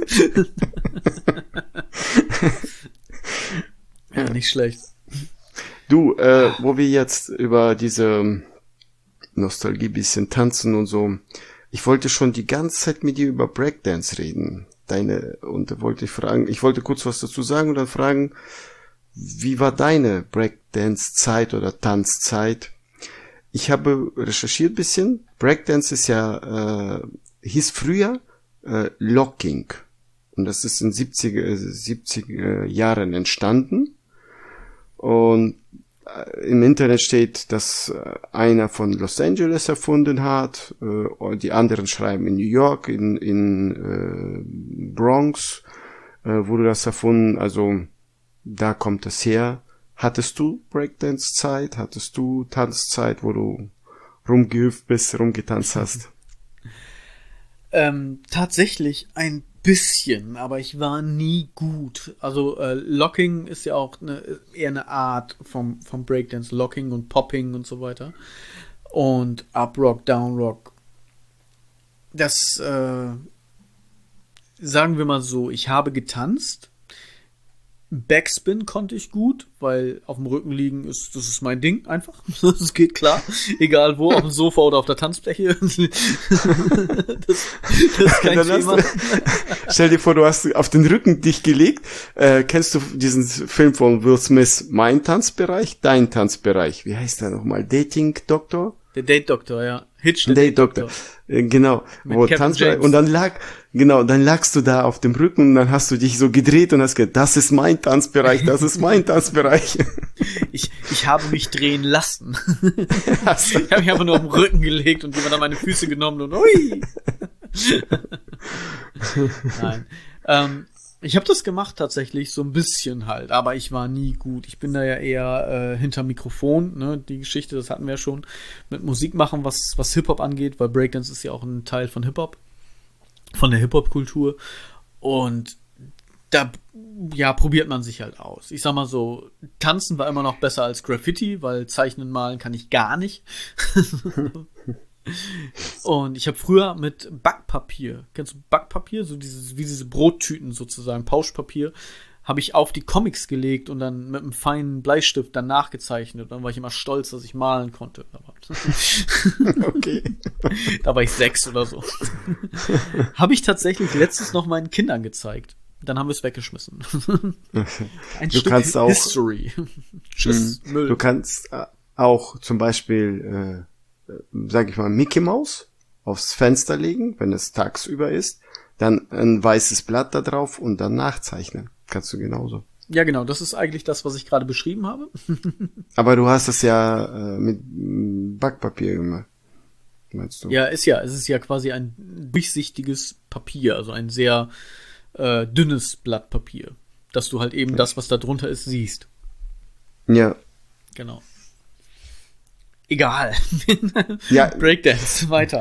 Ja, nicht schlecht. Du, äh, wo wir jetzt über diese Nostalgie bisschen tanzen und so, ich wollte schon die ganze Zeit mit dir über Breakdance reden. Deine, und wollte ich fragen, ich wollte kurz was dazu sagen und dann fragen, wie war deine Breakdance-Zeit oder Tanzzeit? Ich habe recherchiert bisschen. Breakdance ist ja, äh, hieß früher äh, Locking. Und das ist in siebziger, siebziger Jahren entstanden. Und im Internet steht, dass einer von Los Angeles erfunden hat, äh, die anderen schreiben in New York, in, in äh, Bronx äh, wurde das erfunden, also da kommt es her. Hattest du Breakdance-Zeit? Hattest du Tanzzeit, wo du rumgehüpft bist, rumgetanzt hast? Ähm, tatsächlich ein bisschen, aber ich war nie gut. Also äh, Locking ist ja auch eine, eher eine Art vom, vom Breakdance, Locking und Popping und so weiter. Und Up Rock, Down Rock. Das, äh, sagen wir mal so, ich habe getanzt. Backspin konnte ich gut, weil auf dem Rücken liegen ist, das ist mein Ding einfach. Das geht klar. Egal wo, auf dem Sofa oder auf der Tanzfläche. Das, das ist kein Dann hast Thema. du, stell dir vor, du hast auf den Rücken dich gelegt. Äh, kennst du diesen Film von Will Smith, Mein Tanzbereich, Dein Tanzbereich? Wie heißt der nochmal? Dating Doktor? Der Date Doktor, ja. Hitch, der Date Doktor. Äh, Genau, Mit wo Kevin Tanzbereich, James. und dann lag, genau, dann lagst du da auf dem Rücken und dann hast du dich so gedreht und hast gesagt, das ist mein Tanzbereich, das ist mein Tanzbereich. Ich, ich habe mich drehen lassen. Hast du- Ich habe mich einfach nur auf den Rücken gelegt und jemand hat meine Füße genommen und ui. Nein. Ähm, ich habe das gemacht tatsächlich so ein bisschen halt, aber ich war nie gut. Ich bin da ja eher äh, hinter Mikrofon, ne? Die Geschichte, das hatten wir ja schon mit Musik machen, was was Hip-Hop angeht, weil Breakdance ist ja auch ein Teil von Hip-Hop, von der Hip-Hop-Kultur. Und da ja, probiert man sich halt aus. Ich sag mal so, tanzen war immer noch besser als Graffiti, weil zeichnen, malen kann ich gar nicht. Und ich habe früher mit Backpapier, kennst du Backpapier, so dieses wie diese Brottüten sozusagen, Pauschpapier, habe ich auf die Comics gelegt und dann mit einem feinen Bleistift dann nachgezeichnet. Und dann war ich immer stolz, dass ich malen konnte. Aber Okay. da war ich sechs oder so. Habe ich tatsächlich letztens noch meinen Kindern gezeigt. Dann haben wir es weggeschmissen. Ein Du Stück kannst auch- History. Tschüss, Müll. Du kannst äh, auch zum Beispiel, äh, äh, sag ich mal, Mickey Mouse aufs Fenster legen, wenn es tagsüber ist, dann ein weißes Blatt da drauf und dann nachzeichnen. Kannst du genauso. Ja, genau, das ist eigentlich das, was ich gerade beschrieben habe. Aber du hast es ja äh, mit mm, Backpapier gemacht, meinst du? Ja, ist ja, es ist ja quasi ein durchsichtiges Papier, also ein sehr äh, dünnes Blatt Papier, dass du halt eben das, was da drunter ist, siehst. Ja. Genau. Egal. Ja. Breakdance, weiter.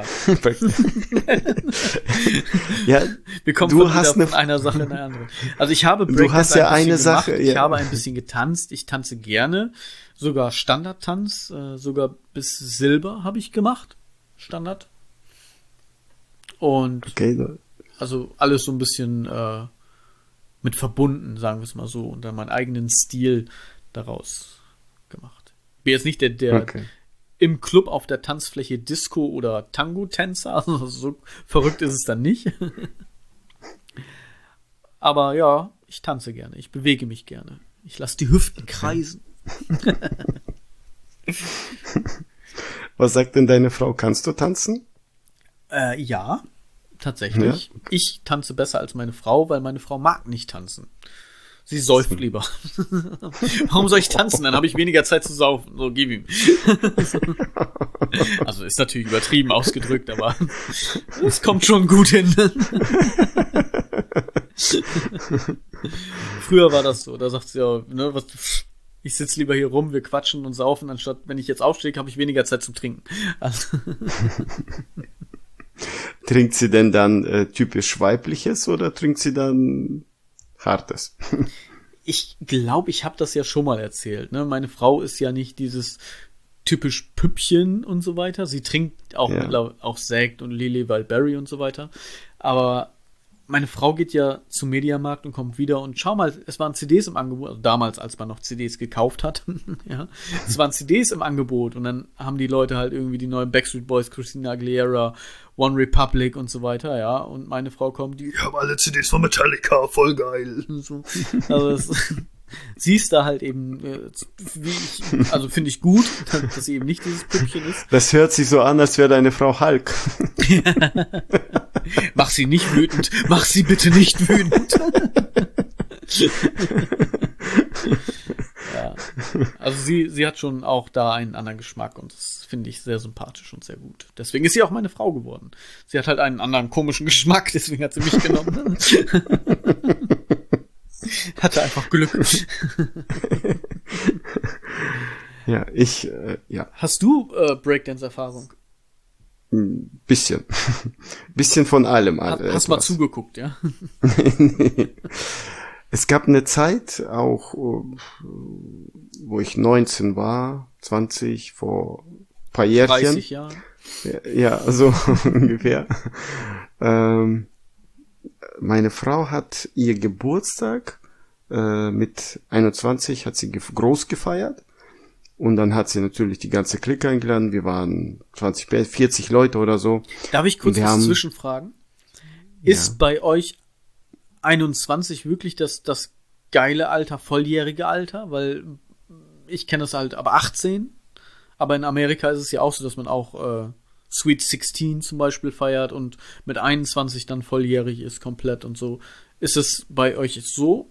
Ja, Wir kommen du von, hast wieder eine- von einer Sache in eine andere. Also ich habe Du Breakdance hast ja ein bisschen eine gemacht. Sache, Ich ja. habe ein bisschen getanzt. Ich tanze gerne. Sogar Standardtanz. Äh, sogar bis Silber habe ich gemacht. Standard. Und okay, so. also alles so ein bisschen äh, mit verbunden, sagen wir es mal so. Und dann meinen eigenen Stil daraus gemacht. Ich bin jetzt nicht der, der Okay. im Club auf der Tanzfläche Disco- oder Tango-Tänzer. Also so verrückt ist es dann nicht. Aber ja, ich tanze gerne. Ich bewege mich gerne. Ich lasse die Hüften kreisen. Was sagt denn deine Frau? Kannst du tanzen? Äh, ja, tatsächlich. Ich tanze besser als meine Frau, weil meine Frau mag nicht tanzen. Sie säuft lieber. Warum soll ich tanzen? Dann habe ich weniger Zeit zu saufen. So, gib ihm. Also ist natürlich übertrieben ausgedrückt, aber es kommt schon gut hin. Früher war das so. Da sagt sie ja, ne, was, ich sitze lieber hier rum, wir quatschen und saufen, anstatt, wenn ich jetzt aufstehe, habe ich weniger Zeit zum Trinken. Also, Trinkt sie denn dann äh, typisch weibliches oder trinkt sie dann hartes? ich glaube, ich habe das ja schon mal erzählt. Ne? Meine Frau ist ja nicht dieses typisch Püppchen und so weiter. Sie trinkt auch, Ja. mittlerweile auch Sekt und Lily Wildberry und so weiter. Aber meine Frau geht ja zum Mediamarkt und kommt wieder und schau mal, es waren C Ds im Angebot, also damals, als man noch C Ds gekauft hat, ja, es waren C Ds im Angebot und dann haben die Leute halt irgendwie die neuen Backstreet Boys, Christina Aguilera, One Republic und so weiter, ja, und meine Frau kommt, die, ich habe alle C Ds von Metallica, voll geil. So. Also das, sie ist da halt eben, äh, wie ich, also finde ich gut, dass sie eben nicht dieses Püppchen ist. Das hört sich so an, als wäre deine Frau Hulk. Mach sie nicht wütend. Mach sie bitte nicht wütend. Ja. Also sie, sie hat schon auch da einen anderen Geschmack und das finde ich sehr sympathisch und sehr gut. Deswegen ist sie auch meine Frau geworden. Sie hat halt einen anderen komischen Geschmack, deswegen hat sie mich genommen. Hatte einfach Glück. Ja, ich, äh, ja, Hast du äh, Breakdance-Erfahrung? ein bisschen. Bisschen von allem. Hast, äh, hast mal etwas. zugeguckt, ja? Es gab eine Zeit, auch äh, wo ich neunzehn war, zwanzig, vor ein paar Jährchen. dreißig Jahre. Ja, ja, so ungefähr. Ähm, meine Frau hat ihr Geburtstag äh, mit einundzwanzig hat sie gef- groß gefeiert. Und dann hat sie natürlich die ganze Clique eingeladen. Wir waren zwanzig, vierzig Leute oder so. Darf ich kurz Wir was haben- zwischenfragen? Ist Ja. bei euch einundzwanzig wirklich das, das geile Alter, volljährige Alter? Weil ich kenne das halt ab achtzehn. Aber in Amerika ist es ja auch so, dass man auch äh, Sweet sechzehn zum Beispiel feiert und mit einundzwanzig dann volljährig ist komplett und so. Ist es bei euch so?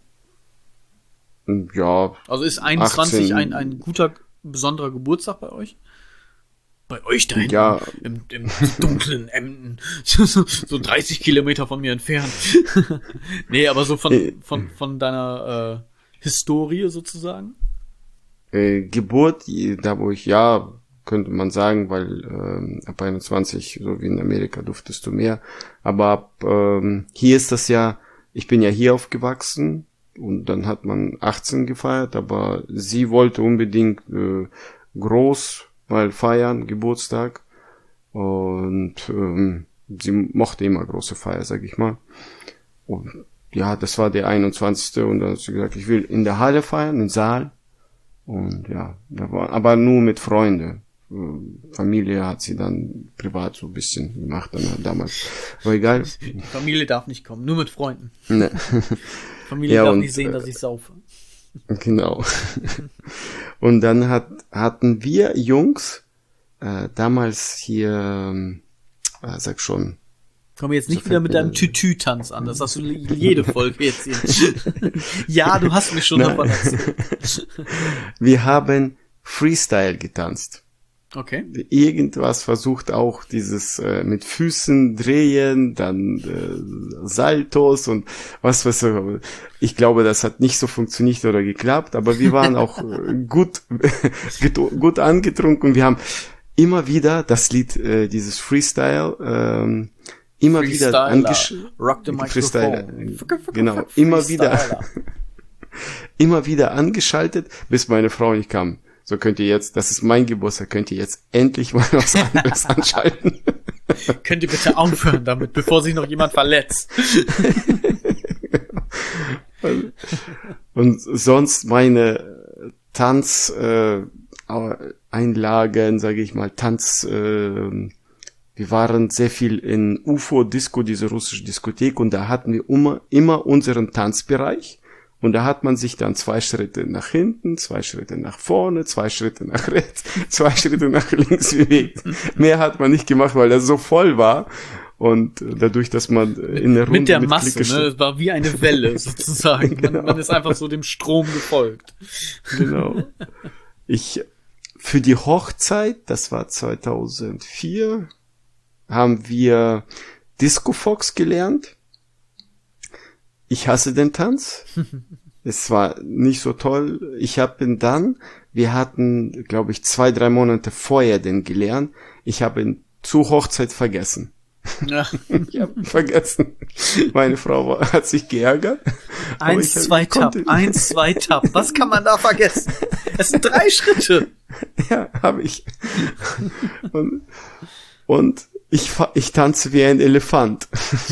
Ja. Also ist einundzwanzig ein, ein guter, besonderer Geburtstag bei euch? Bei euch da hinten, ja. im, im dunklen Emden, so, so dreißig Kilometer von mir entfernt. Nee, aber so von, von, von deiner äh, Historie sozusagen? Äh, Geburt, da wo ich, ja, könnte man sagen, weil ähm, ab einundzwanzig, so wie in Amerika, durftest du mehr. Aber ab, ähm, hier ist das ja, ich bin ja hier aufgewachsen und dann hat man achtzehn gefeiert, aber sie wollte unbedingt äh, groß mal feiern, Geburtstag. Und ähm, sie mochte immer große Feier, sag ich mal. Und ja, das war der einundzwanzigste Und dann hat sie gesagt, ich will in der Halle feiern, im Saal. Und ja, da war, aber nur mit Freunden. Familie hat sie dann privat so ein bisschen gemacht dann halt damals. Aber egal. Die Familie darf nicht kommen, nur mit Freunden. Ne. Familie ja, darf und, nicht sehen, dass ich saufe. Genau. Und dann hat, hatten wir Jungs äh, damals hier, äh, sag schon. Komm jetzt nicht so wieder mit deinem Tütü-Tanz an, das hast du jede Folge jetzt hier. Ja, du hast mir schon davon erzählt. Wir haben Freestyle getanzt. Okay. Irgendwas versucht auch dieses äh, mit Füßen drehen, dann äh, Saltos und was weiß ich. Ich glaube, das hat nicht so funktioniert oder geklappt, aber wir waren auch äh, gut gut angetrunken. Wir haben immer wieder das Lied, äh, dieses Freestyle, ähm, immer wieder angesch- Rock the Microphone. Genau, immer wieder immer wieder angeschaltet, bis meine Frau nicht kam. So könnt ihr jetzt, das ist mein Geburtstag, könnt ihr jetzt endlich mal was anderes anschalten. Könnt ihr bitte aufhören damit, bevor sich noch jemand verletzt. Und sonst meine Tanz äh, Einlagen, sage ich mal, Tanz, äh, wir waren sehr viel in U F O-Disco, diese russische Diskothek, und da hatten wir immer, immer unseren Tanzbereich. Und da hat man sich dann zwei Schritte nach hinten, zwei Schritte nach vorne, zwei Schritte nach rechts, zwei Schritte nach links bewegt. Mehr hat man nicht gemacht, weil das so voll war. Und dadurch, dass man in der Runde mit der mit Masse, Clique ne? Es war wie eine Welle sozusagen. Genau. Man, man ist einfach so dem Strom gefolgt. Genau. Ich, für die Hochzeit, das war zweitausendvier, haben wir Disco Fox gelernt. Ich hasse den Tanz. Es war nicht so toll. Ich habe ihn dann, wir hatten, glaube ich, zwei, drei Monate vorher den gelernt. Ich habe ihn zur Hochzeit vergessen. Ja. Ich habe ihn vergessen. Meine Frau war, hat sich geärgert. Eins, zwei, Tab. Eins, zwei, Tab. Was kann man da vergessen? Es sind drei Schritte. Ja, habe ich. Und, und ich, ich tanze wie ein Elefant.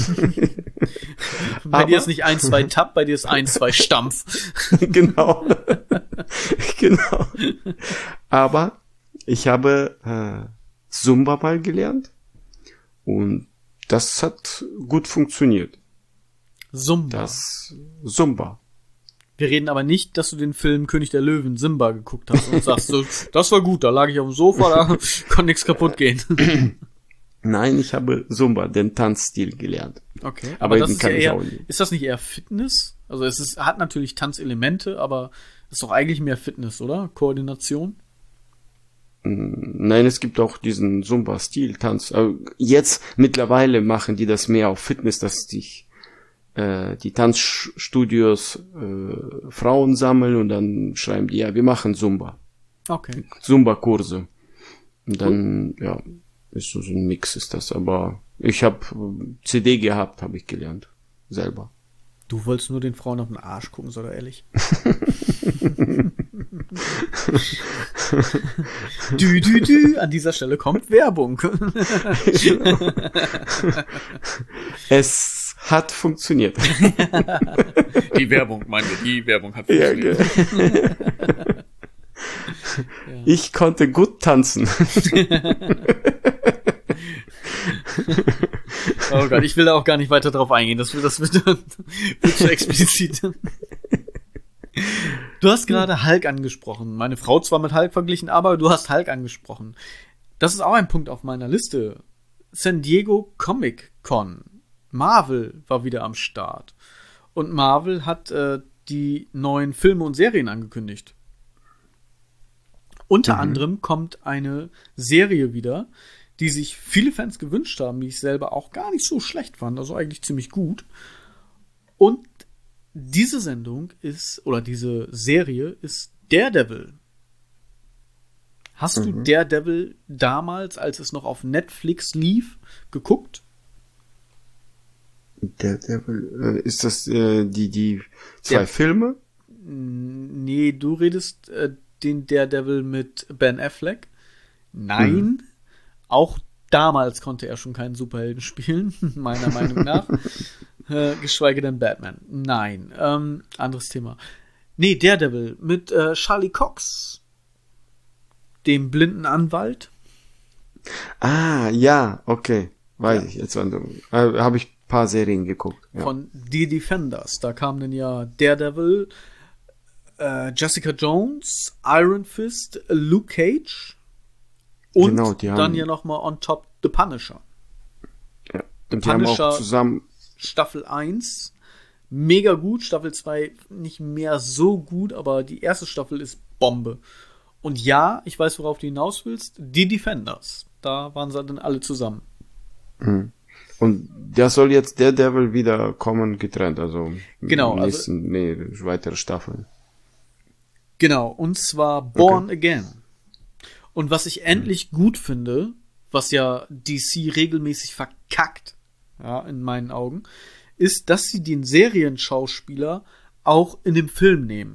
Bei aber, dir ist nicht eins, zwei Tab, bei dir ist eins, zwei Stampf. Genau. Genau. Aber ich habe äh, Zumba mal gelernt und das hat gut funktioniert. Zumba. Das Zumba. Wir reden aber nicht, dass du den Film König der Löwen Simba geguckt hast und sagst, so, das war gut, da lag ich auf dem Sofa, da konnte nichts kaputt gehen. Nein, ich habe Zumba, den Tanzstil gelernt. Okay, aber, aber das ist ja eher, ist das nicht eher Fitness? Also es ist, hat natürlich Tanzelemente, aber ist doch eigentlich mehr Fitness, oder? Koordination? Nein, es gibt auch diesen Zumba-Stil, Tanz. Aber jetzt, mittlerweile machen die das mehr auf Fitness, dass sich äh, die Tanzstudios äh, Frauen sammeln und dann schreiben die, ja, wir machen Zumba. Okay. Zumba-Kurse. Und dann, ja, ist so ein Mix ist das. Aber ich habe C D gehabt, habe ich gelernt. Selber. Du wolltest nur den Frauen auf den Arsch gucken, soll er ehrlich? Dü, dü, dü. An dieser Stelle kommt Werbung. Es hat funktioniert. Die Werbung, meine die Werbung hat funktioniert. Ja, ich konnte gut tanzen. Oh Gott, ich will da auch gar nicht weiter drauf eingehen. Das, das wird, wird zu explizit. Du hast gerade Hulk angesprochen. Meine Frau zwar mit Hulk verglichen, aber du hast Hulk angesprochen. das ist auch ein Punkt auf meiner Liste. San Diego Comic Con. Marvel war wieder am Start. Und Marvel hat äh, die neuen Filme und Serien angekündigt. Unter mhm. anderem kommt eine Serie wieder, die sich viele Fans gewünscht haben, die ich selber auch gar nicht so schlecht fand, also eigentlich ziemlich gut. Und diese Sendung ist, oder diese Serie ist Daredevil. Hast mhm. du Daredevil damals, als es noch auf Netflix lief, geguckt? Daredevil, äh, ist das äh, die, die zwei Der, Filme? Nee, du redest äh, den Daredevil mit Ben Affleck. Nein, mhm. auch damals konnte er schon keinen Superhelden spielen, meiner Meinung nach. Äh, geschweige denn Batman. Nein, ähm, anderes Thema. Nee, Daredevil mit äh, Charlie Cox, dem blinden Anwalt. Ah, ja, okay. Weiß ja. ich jetzt. Äh, Habe ich ein paar Serien geguckt. Ja. Von The Defenders. Da kamen dann ja Daredevil, äh, Jessica Jones, Iron Fist, Luke Cage und genau, die dann haben, ja nochmal on top The Punisher. Ja, The und Punisher die haben auch zusammen Staffel eins, mega gut, Staffel zwei nicht mehr so gut, aber die erste Staffel ist Bombe. Und ja, ich weiß, worauf du hinaus willst, die Defenders, da waren sie dann alle zusammen. Und der soll jetzt Daredevil wieder kommen, getrennt, also genau, nächsten, also, nee, weitere Staffeln. Genau, und zwar Born okay. Again. Und was ich endlich mhm. gut finde, was ja D C regelmäßig verkackt, ja, in meinen Augen, ist, dass sie den Serienschauspieler auch in dem Film nehmen.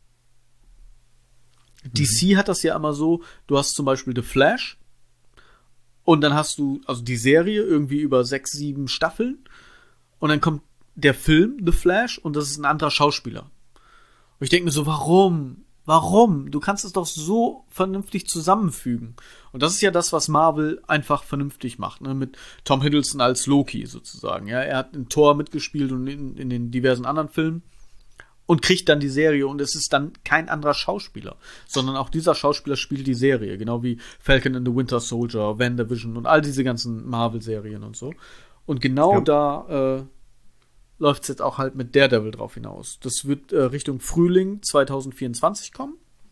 Mhm. D C hat das ja immer so, du hast zum Beispiel The Flash und dann hast du, also die Serie irgendwie über sechs, sieben Staffeln und dann kommt der Film The Flash und das ist ein anderer Schauspieler. Und ich denke mir so, warum? Warum? Du kannst es doch so vernünftig zusammenfügen. Und das ist ja das, was Marvel einfach vernünftig macht, ne? Mit Tom Hiddleston als Loki sozusagen. Ja, er hat in Thor mitgespielt und in, in den diversen anderen Filmen und kriegt dann die Serie und es ist dann kein anderer Schauspieler, sondern auch dieser Schauspieler spielt die Serie, genau wie Falcon and the Winter Soldier, WandaVision und all diese ganzen Marvel-Serien und so. Und genau ja. da äh, läuft es jetzt auch halt mit Daredevil drauf hinaus. Das wird äh, Richtung Frühling zwanzig vierundzwanzig kommen.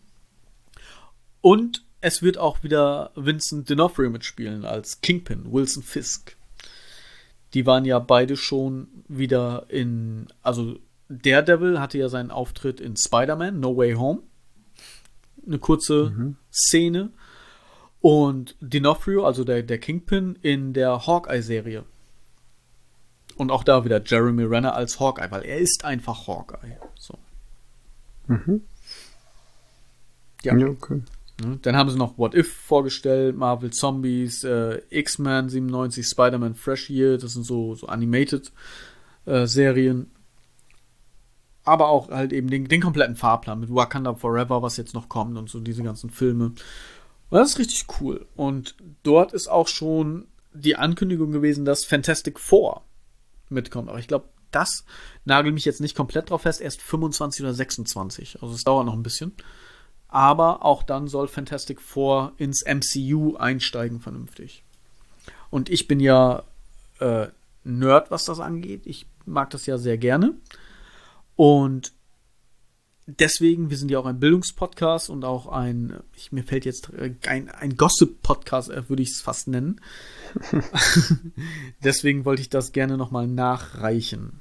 Und es wird auch wieder Vincent D'Onofrio mitspielen als Kingpin, Wilson Fisk. Die waren ja beide schon wieder in, also Daredevil hatte ja seinen Auftritt in Spider-Man, No Way Home. Eine kurze mhm. Szene. Und D'Onofrio, also der, der Kingpin, in der Hawkeye-Serie. Und auch da wieder Jeremy Renner als Hawkeye, weil er ist einfach Hawkeye. So. Mhm. Ja. Ja, okay. Dann haben sie noch What If vorgestellt, Marvel Zombies, äh, X-Men siebenundneunzig, Spider-Man Fresh Year, das sind so, so Animated äh, Serien. Aber auch halt eben den, den kompletten Fahrplan mit Wakanda Forever, was jetzt noch kommt und so diese ganzen Filme. Und das ist richtig cool. Und dort ist auch schon die Ankündigung gewesen, dass Fantastic Four mitkommt. Aber ich glaube, das nagelt mich jetzt nicht komplett drauf fest. Erst fünfundzwanzig oder sechsundzwanzig. Also es dauert noch ein bisschen. Aber auch dann soll Fantastic Four ins M C U einsteigen vernünftig. Und ich bin ja äh, Nerd, was das angeht. Ich mag das ja sehr gerne. Und deswegen, wir sind ja auch ein Bildungspodcast und auch ein, ich, mir fällt jetzt ein, ein Gossip-Podcast, würde ich es fast nennen. Deswegen wollte ich das gerne nochmal nachreichen.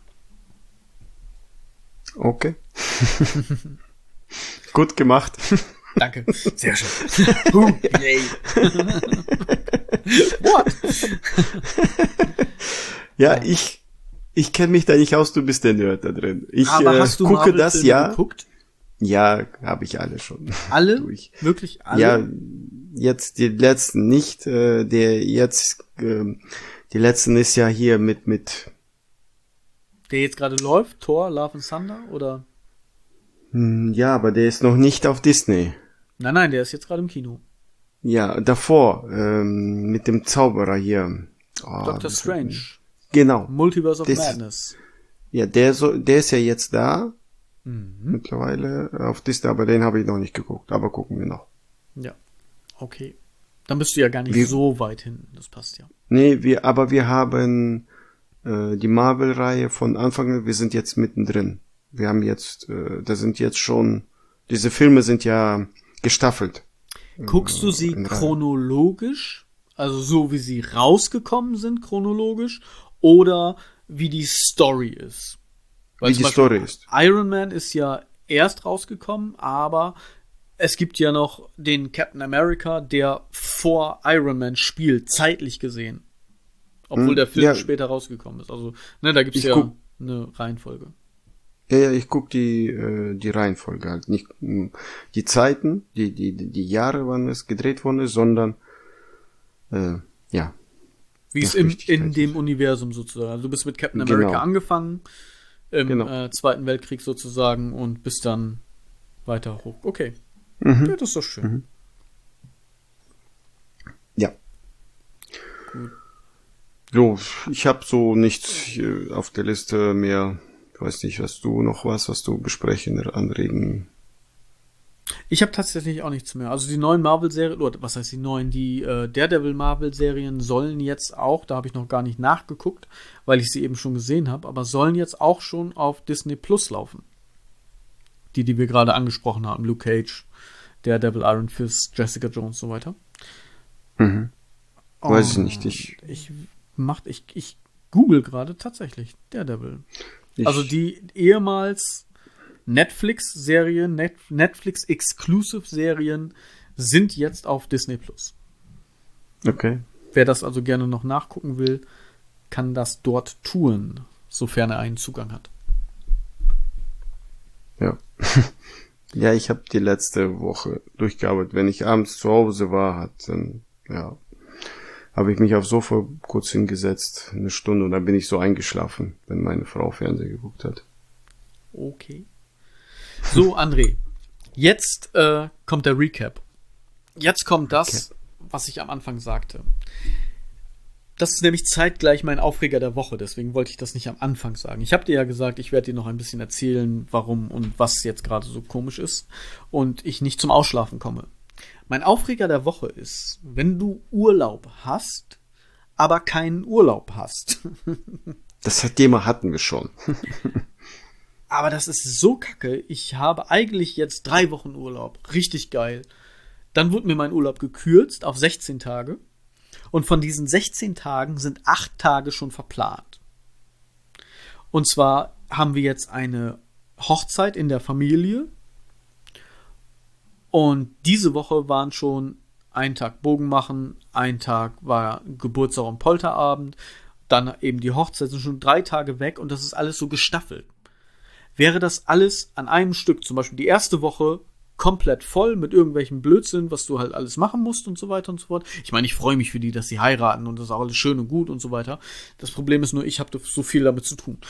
Okay. Gut gemacht. Danke. Sehr schön. Uh, yay. What? Ja, ja, ich ich kenne mich da nicht aus, du bist der Nerd da drin. Ich Aber hast du äh, gucke das ja. Geguckt? Ja, habe ich alle schon. Alle? Durch. Wirklich alle? Ja, jetzt die letzten nicht. Äh, der jetzt, äh, die letzten ist ja hier mit mit. Der jetzt gerade läuft, Thor, Love and Thunder, oder? Hm, ja, aber der ist noch nicht auf Disney. Nein, nein, der ist jetzt gerade im Kino. Ja, davor ähm, mit dem Zauberer hier. Oh, Doctor Strange. Genau. Multiverse of das, Madness. Ja, der so, der ist ja jetzt da. Mhm. Mittlerweile auf Disney, aber den habe ich noch nicht geguckt. Aber gucken wir noch. Ja, okay. Dann bist du ja gar nicht wir, so weit hinten. Das passt ja. Nee, wir, aber wir haben äh, die Marvel-Reihe von Anfang an, wir sind jetzt mittendrin. Wir haben jetzt, äh, da sind jetzt schon, diese Filme sind ja gestaffelt. Guckst du sie chronologisch, also so wie sie rausgekommen sind chronologisch, oder wie die Story ist? Weil wie die Beispiel Story ist. Iron Man ist ja erst rausgekommen, aber es gibt ja noch den Captain America, der vor Iron Man spielt, zeitlich gesehen. Obwohl hm, der Film ja, später rausgekommen ist. Also, ne, da gibt's ja guck, eine Reihenfolge. Ja, ja, ich guck die, äh, die Reihenfolge halt. Nicht die Zeiten, die, die, die Jahre, wann es gedreht worden ist, sondern, äh, ja. Wie es im, in dem Universum sozusagen. Also du bist mit Captain America genau. angefangen, im genau. äh, Zweiten Weltkrieg sozusagen, und bist dann weiter hoch. Okay. Mhm. Ja, das ist doch schön. Mhm. Ja. Gut. So, ich habe so nichts auf der Liste mehr. Ich weiß nicht, hast du noch was, was du besprechen, anregen? Ich habe tatsächlich auch nichts mehr. Also die neuen Marvel-Serien, oder was heißt die neuen, die äh, Daredevil-Marvel-Serien sollen jetzt auch, da habe ich noch gar nicht nachgeguckt, weil ich sie eben schon gesehen habe, aber sollen jetzt auch schon auf Disney Plus laufen. Die, die wir gerade angesprochen haben, Luke Cage, Daredevil, Iron Fist, Jessica Jones und so weiter. Mhm. Weiß ich nicht. Ich, ich, macht, ich, ich google gerade tatsächlich Daredevil. Ich, also die ehemals Netflix-Serien, Net, Netflix-Exclusive-Serien sind jetzt auf Disney Plus. Okay. Wer das also gerne noch nachgucken will, kann das dort tun, sofern er einen Zugang hat. Ja. Ja, ich habe die letzte Woche durchgearbeitet. Wenn ich abends zu Hause war, hat dann, ja, habe ich mich aufs Sofa kurz hingesetzt, eine Stunde, und dann bin ich so eingeschlafen, wenn meine Frau Fernsehen geguckt hat. Okay. So, André, jetzt äh, kommt der Recap. Jetzt kommt das, okay, was ich am Anfang sagte. Das ist nämlich zeitgleich mein Aufreger der Woche, deswegen wollte ich das nicht am Anfang sagen. Ich habe dir ja gesagt, ich werde dir noch ein bisschen erzählen, warum und was jetzt gerade so komisch ist und ich nicht zum Ausschlafen komme. Mein Aufreger der Woche ist, wenn du Urlaub hast, aber keinen Urlaub hast. Das Thema hatten wir schon. Aber das ist so kacke. Ich habe eigentlich jetzt drei Wochen Urlaub. Richtig geil. Dann wurde mir mein Urlaub gekürzt auf sechzehn Tage. Und von diesen sechzehn Tagen sind acht Tage schon verplant. Und zwar haben wir jetzt eine Hochzeit in der Familie. Und diese Woche waren schon ein Tag Bogen machen, ein Tag war Geburtstag und Polterabend, dann eben die Hochzeit, sind schon drei Tage weg und das ist alles so gestaffelt. Wäre das alles an einem Stück, zum Beispiel die erste Woche komplett voll mit irgendwelchen Blödsinn, was du halt alles machen musst und so weiter und so fort. Ich meine, ich freue mich für die, dass sie heiraten und das ist auch alles schön und gut und so weiter. Das Problem ist nur, ich habe so viel damit zu tun.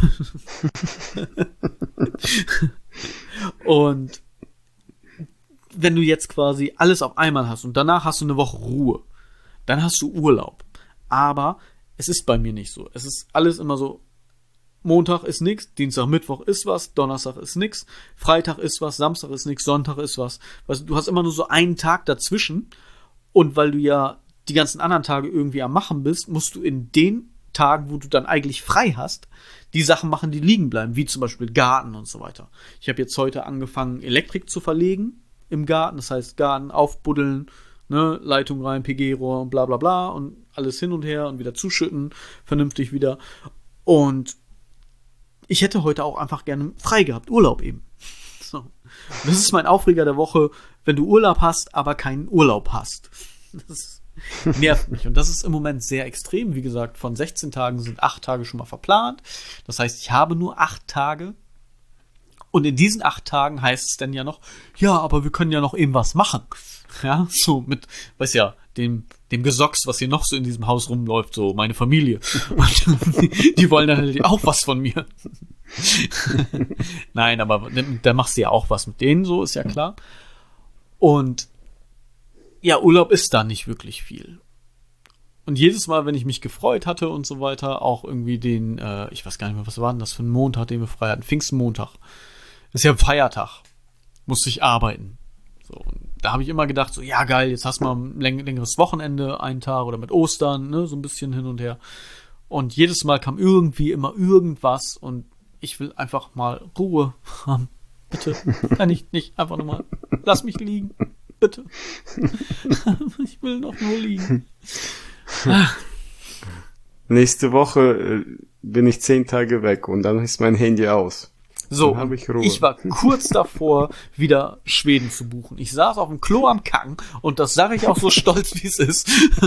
Und wenn du jetzt quasi alles auf einmal hast und danach hast du eine Woche Ruhe, dann hast du Urlaub. Aber es ist bei mir nicht so. Es ist alles immer so, Montag ist nix, Dienstag, Mittwoch ist was, Donnerstag ist nix, Freitag ist was, Samstag ist nix, Sonntag ist was. Weißt du, du hast immer nur so einen Tag dazwischen und weil du ja die ganzen anderen Tage irgendwie am Machen bist, musst du in den Tagen, wo du dann eigentlich frei hast, die Sachen machen, die liegen bleiben, wie zum Beispiel Garten und so weiter. Ich habe jetzt heute angefangen, Elektrik zu verlegen im Garten, das heißt Garten aufbuddeln, ne, Leitung rein, P G-Rohr und bla bla bla und alles hin und her und wieder zuschütten, vernünftig wieder. Und ich hätte heute auch einfach gerne frei gehabt, Urlaub eben. So. Und das ist mein Aufreger der Woche, wenn du Urlaub hast, aber keinen Urlaub hast. Das nervt mich. Und das ist im Moment sehr extrem. Wie gesagt, von sechzehn Tagen sind acht Tage schon mal verplant. Das heißt, ich habe nur acht Tage. Und in diesen acht Tagen heißt es dann ja noch, ja, aber wir können ja noch eben was machen. Ja, so mit, weiß ja, dem, dem Gesocks, was hier noch so in diesem Haus rumläuft, so meine Familie. Und die, die wollen dann natürlich auch was von mir. Nein, aber da machst du ja auch was mit denen, so ist ja klar. Und ja, Urlaub ist da nicht wirklich viel. Und jedes Mal, wenn ich mich gefreut hatte und so weiter, auch irgendwie den, äh, ich weiß gar nicht mehr, was war denn das für ein Montag, den wir frei hatten, Pfingstmontag. Das ist ja ein Feiertag. Musste ich arbeiten. So, und da habe ich immer gedacht, so, ja geil, jetzt hast du mal ein läng- längeres Wochenende, einen Tag oder mit Ostern, ne, so ein bisschen hin und her. Und jedes Mal kam irgendwie immer irgendwas und ich will einfach mal Ruhe haben. Bitte, kann ich nicht einfach nur mal, lass mich liegen, bitte. Ich will noch nur liegen. Nächste Woche äh, bin ich zehn Tage weg und dann ist mein Handy aus. So, Dann hab ich Ruhe. ich war kurz davor, wieder Schweden zu buchen. Ich saß auf dem Klo am Kacken und das sage ich auch so stolz, wie es ist.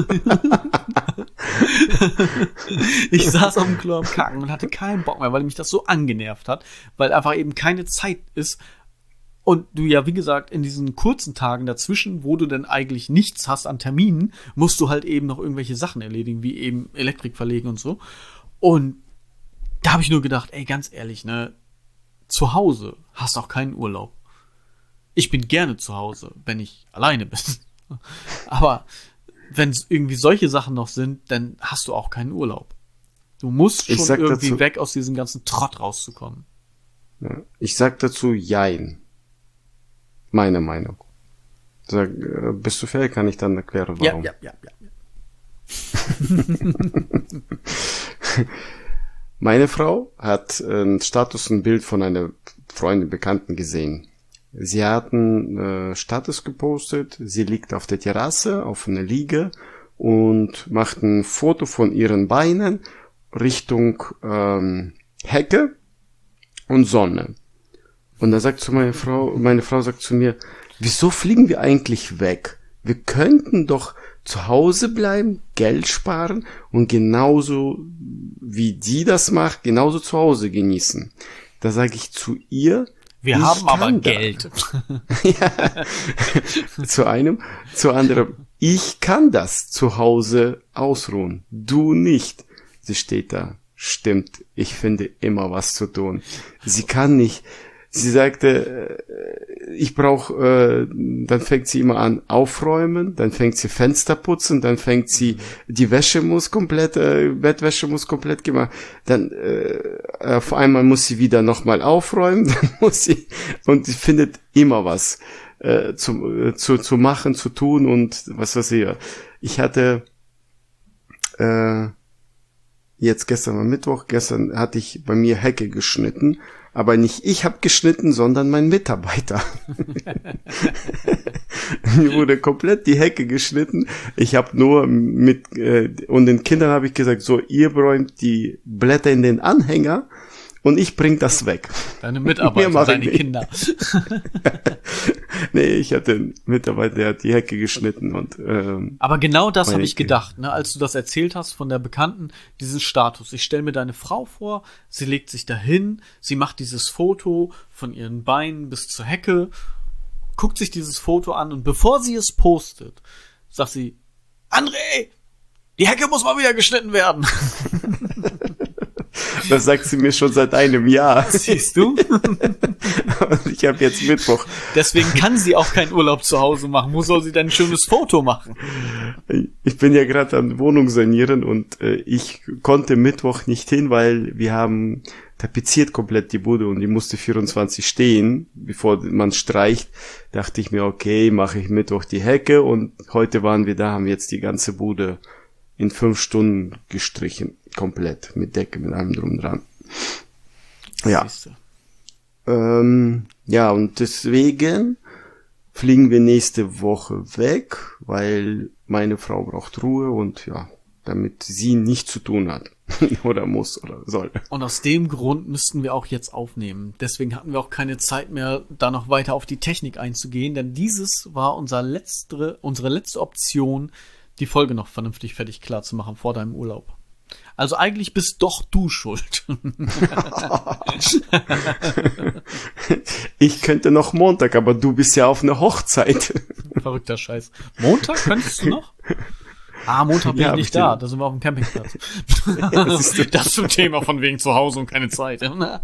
Ich saß auf dem Klo am Kacken und hatte keinen Bock mehr, weil mich das so angenervt hat, weil einfach eben keine Zeit ist. Und du ja, wie gesagt, in diesen kurzen Tagen dazwischen, wo du denn eigentlich nichts hast an Terminen, musst du halt eben noch irgendwelche Sachen erledigen, wie eben Elektrik verlegen und so. Und da habe ich nur gedacht, ey, ganz ehrlich, ne, zu Hause hast auch keinen Urlaub. Ich bin gerne zu Hause, wenn ich alleine bin. Aber wenn es irgendwie solche Sachen noch sind, dann hast du auch keinen Urlaub. Du musst schon irgendwie dazu, weg aus diesem ganzen Trott rauszukommen. Ja, ich sag dazu Jein. Meine Meinung. Sag, äh, bist du fair, kann ich dann erklären, warum. Ja, ja, ja, ja. Meine Frau hat einen Status, ein Bild von einer Freundin, Bekannten gesehen. Sie hat einen äh, Status gepostet, sie liegt auf der Terrasse, auf einer Liege und macht ein Foto von ihren Beinen Richtung ähm, Hecke und Sonne. Und da sagt zu meine Frau, meine Frau sagt zu mir, wieso fliegen wir eigentlich weg? Wir könnten doch zu Hause bleiben, Geld sparen und genauso wie die das macht, genauso zu Hause genießen. Da sage ich zu ihr, wir haben aber Geld. Ja, zu einem, zu anderem, ich kann das zu Hause ausruhen, du nicht. Sie steht da, stimmt, ich finde immer was zu tun. Sie kann nicht. Sie sagte, ich brauche, äh, dann fängt sie immer an aufräumen, dann fängt sie Fenster putzen, dann fängt sie, die Wäsche muss komplett, äh, Bettwäsche muss komplett gemacht, dann äh, auf einmal muss sie wieder nochmal aufräumen, dann muss sie, und sie findet immer was äh, zu, äh, zu, zu machen, zu tun und was weiß ich. Ich hatte äh, jetzt gestern war Mittwoch, gestern hatte ich bei mir Hecke geschnitten, aber nicht ich habe geschnitten, sondern mein Mitarbeiter. Mir wurde komplett die Hecke geschnitten. Ich habe nur mit, äh, und den Kindern habe ich gesagt, so, ihr räumt die Blätter in den Anhänger und ich bring das weg. Deine Mitarbeiter, deine Kinder. Nee, ich hatte einen Mitarbeiter, der hat die Hecke geschnitten und ähm, aber genau das habe ich gedacht, ne, als du das erzählt hast von der Bekannten, diesen Status. Ich stelle mir deine Frau vor, sie legt sich dahin, sie macht dieses Foto von ihren Beinen bis zur Hecke, guckt sich dieses Foto an und bevor sie es postet, sagt sie, André, die Hecke muss mal wieder geschnitten werden. Das sagt sie mir schon seit einem Jahr. Siehst du? Und ich habe jetzt Mittwoch. Deswegen kann sie auch keinen Urlaub zu Hause machen. Wo soll sie denn ein schönes Foto machen? Ich bin ja gerade an Wohnung sanieren und äh, ich konnte Mittwoch nicht hin, weil wir haben tapeziert komplett die Bude und die musste vierundzwanzig stehen, bevor man streicht. Dachte ich mir, okay, mache ich Mittwoch die Hecke und heute waren wir da, haben jetzt die ganze Bude in fünf Stunden gestrichen. Komplett. Mit Decke, mit allem drum dran. Ja. Ähm, ja, und deswegen fliegen wir nächste Woche weg, weil meine Frau braucht Ruhe und ja, damit sie nichts zu tun hat. Oder muss oder soll. Und aus dem Grund müssten wir auch jetzt aufnehmen. Deswegen hatten wir auch keine Zeit mehr, da noch weiter auf die Technik einzugehen, denn dieses war unser letzte, unsere letzte Option, die Folge noch vernünftig fertig klar zu machen vor deinem Urlaub. Also eigentlich bist doch du schuld. Ich könnte noch Montag, aber du bist ja auf einer Hochzeit. Verrückter Scheiß. Montag könntest du noch? Ah, Montag bin ja, ich nicht da. Da sind wir auf dem Campingplatz. Ja, das ist das zum Thema von wegen zu Hause und keine Zeit.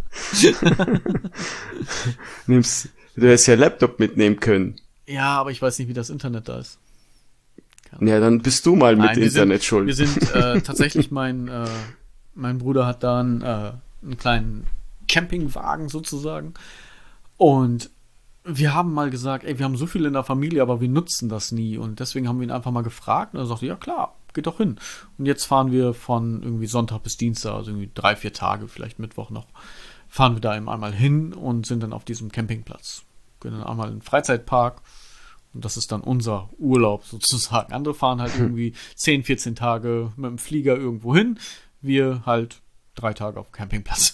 Nimmst, du hättest ja Laptop mitnehmen können. Ja, aber ich weiß nicht, wie das Internet da ist. Ja, dann bist du mal Nein, mit Internet sind, schuld. Wir sind äh, tatsächlich, mein äh, mein Bruder hat da einen, äh, einen kleinen Campingwagen sozusagen und wir haben mal gesagt, ey, wir haben so viel in der Familie, aber wir nutzen das nie. Und deswegen haben wir ihn einfach mal gefragt. Und er sagte, ja klar, geht doch hin. Und jetzt fahren wir von irgendwie Sonntag bis Dienstag, also irgendwie drei, vier Tage, vielleicht Mittwoch noch, fahren wir da eben einmal hin und sind dann auf diesem Campingplatz. Gehen dann einmal in den Freizeitpark. Und das ist dann unser Urlaub sozusagen. Andere fahren halt irgendwie zehn, vierzehn Tage mit dem Flieger irgendwo hin. Wir halt drei Tage auf dem Campingplatz.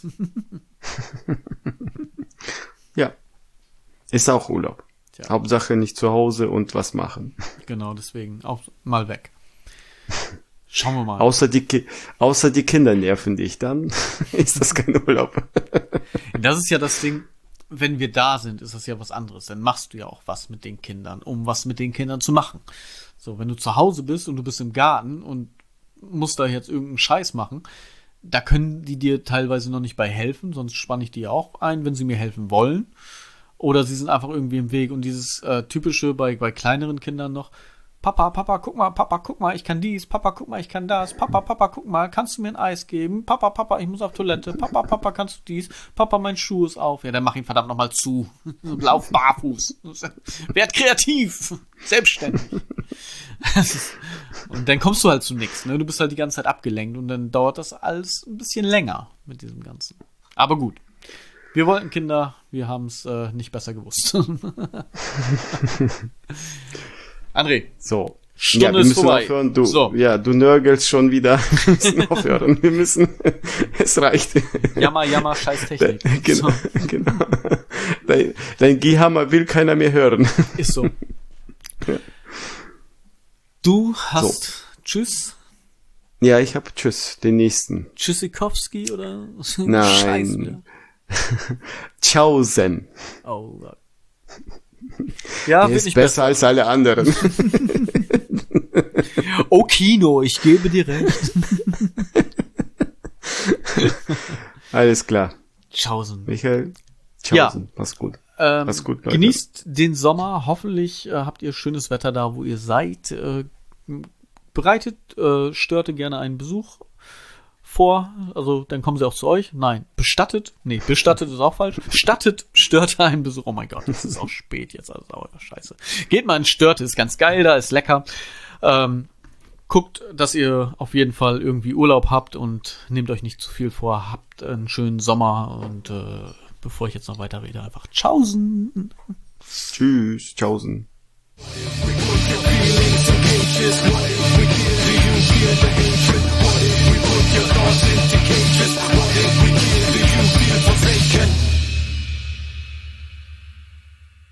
Ja. Ist auch Urlaub. Tja. Hauptsache nicht zu Hause und was machen. Genau, deswegen auch mal weg. Schauen wir mal. Außer die, Ki- außer die Kinder nerven dich, dann ist das kein Urlaub. Das ist ja das Ding, wenn wir da sind, ist das ja was anderes. Dann machst du ja auch was mit den Kindern, um was mit den Kindern zu machen. So, wenn du zu Hause bist und du bist im Garten und musst da jetzt irgendeinen Scheiß machen, da können die dir teilweise noch nicht bei helfen, sonst spanne ich die ja auch ein, wenn sie mir helfen wollen. Oder sie sind einfach irgendwie im Weg. Und dieses äh, typische bei, bei kleineren Kindern noch, Papa, Papa, guck mal, Papa, guck mal, ich kann dies, Papa, guck mal, ich kann das, Papa, Papa, guck mal, kannst du mir ein Eis geben? Papa, Papa, ich muss auf Toilette, Papa, Papa, kannst du dies? Papa, mein Schuh ist auf. Ja, dann mach ihn verdammt nochmal zu. Lauf barfuß. Werd kreativ. Selbstständig. Und dann kommst du halt zu nichts, ne? Du bist halt die ganze Zeit abgelenkt und dann dauert das alles ein bisschen länger mit diesem Ganzen. Aber gut. Wir wollten Kinder, wir haben es äh, nicht besser gewusst. André. So. Stunde ja, wir ist müssen vorbei. aufhören. Du, So. Ja, du nörgelst schon wieder. Wir müssen aufhören. Wir müssen, es reicht. Jammer, jammer, scheiß Technik. Genau, So. genau. Dein, dein Gehammer will keiner mehr hören. Ist so. Ja. Du hast So. Tschüss, Ja, ich hab Tschüss, den nächsten. Tschüssikowski oder? Nein. Scheiße. Tschaußen. Oh Gott. Ja, Der wird ist nicht besser als alle anderen. Oh Kino, ich gebe dir recht. Alles klar. Tschaußen. Michael, Tschaußen. Mach's gut. Ähm, Mach's gut, Leute. genießt den Sommer. Hoffentlich äh, habt ihr schönes Wetter da, wo ihr seid. Äh, bereitet äh, Störte gerne einen Besuch vor. Also dann kommen sie auch zu euch. Nein, bestattet. Nee, bestattet ist auch falsch. Stattet Störte einen Besuch. Oh mein Gott, es ist auch spät jetzt. Also oh, scheiße. Geht mal in Störte, ist ganz geil da, ist lecker. Ähm, guckt, dass ihr auf jeden Fall irgendwie Urlaub habt und nehmt euch nicht zu viel vor. Habt einen schönen Sommer und äh, bevor ich jetzt noch weiter rede, einfach Tschaußen. Tschüss, Tschaußen. Feelings so anxious, what if we give you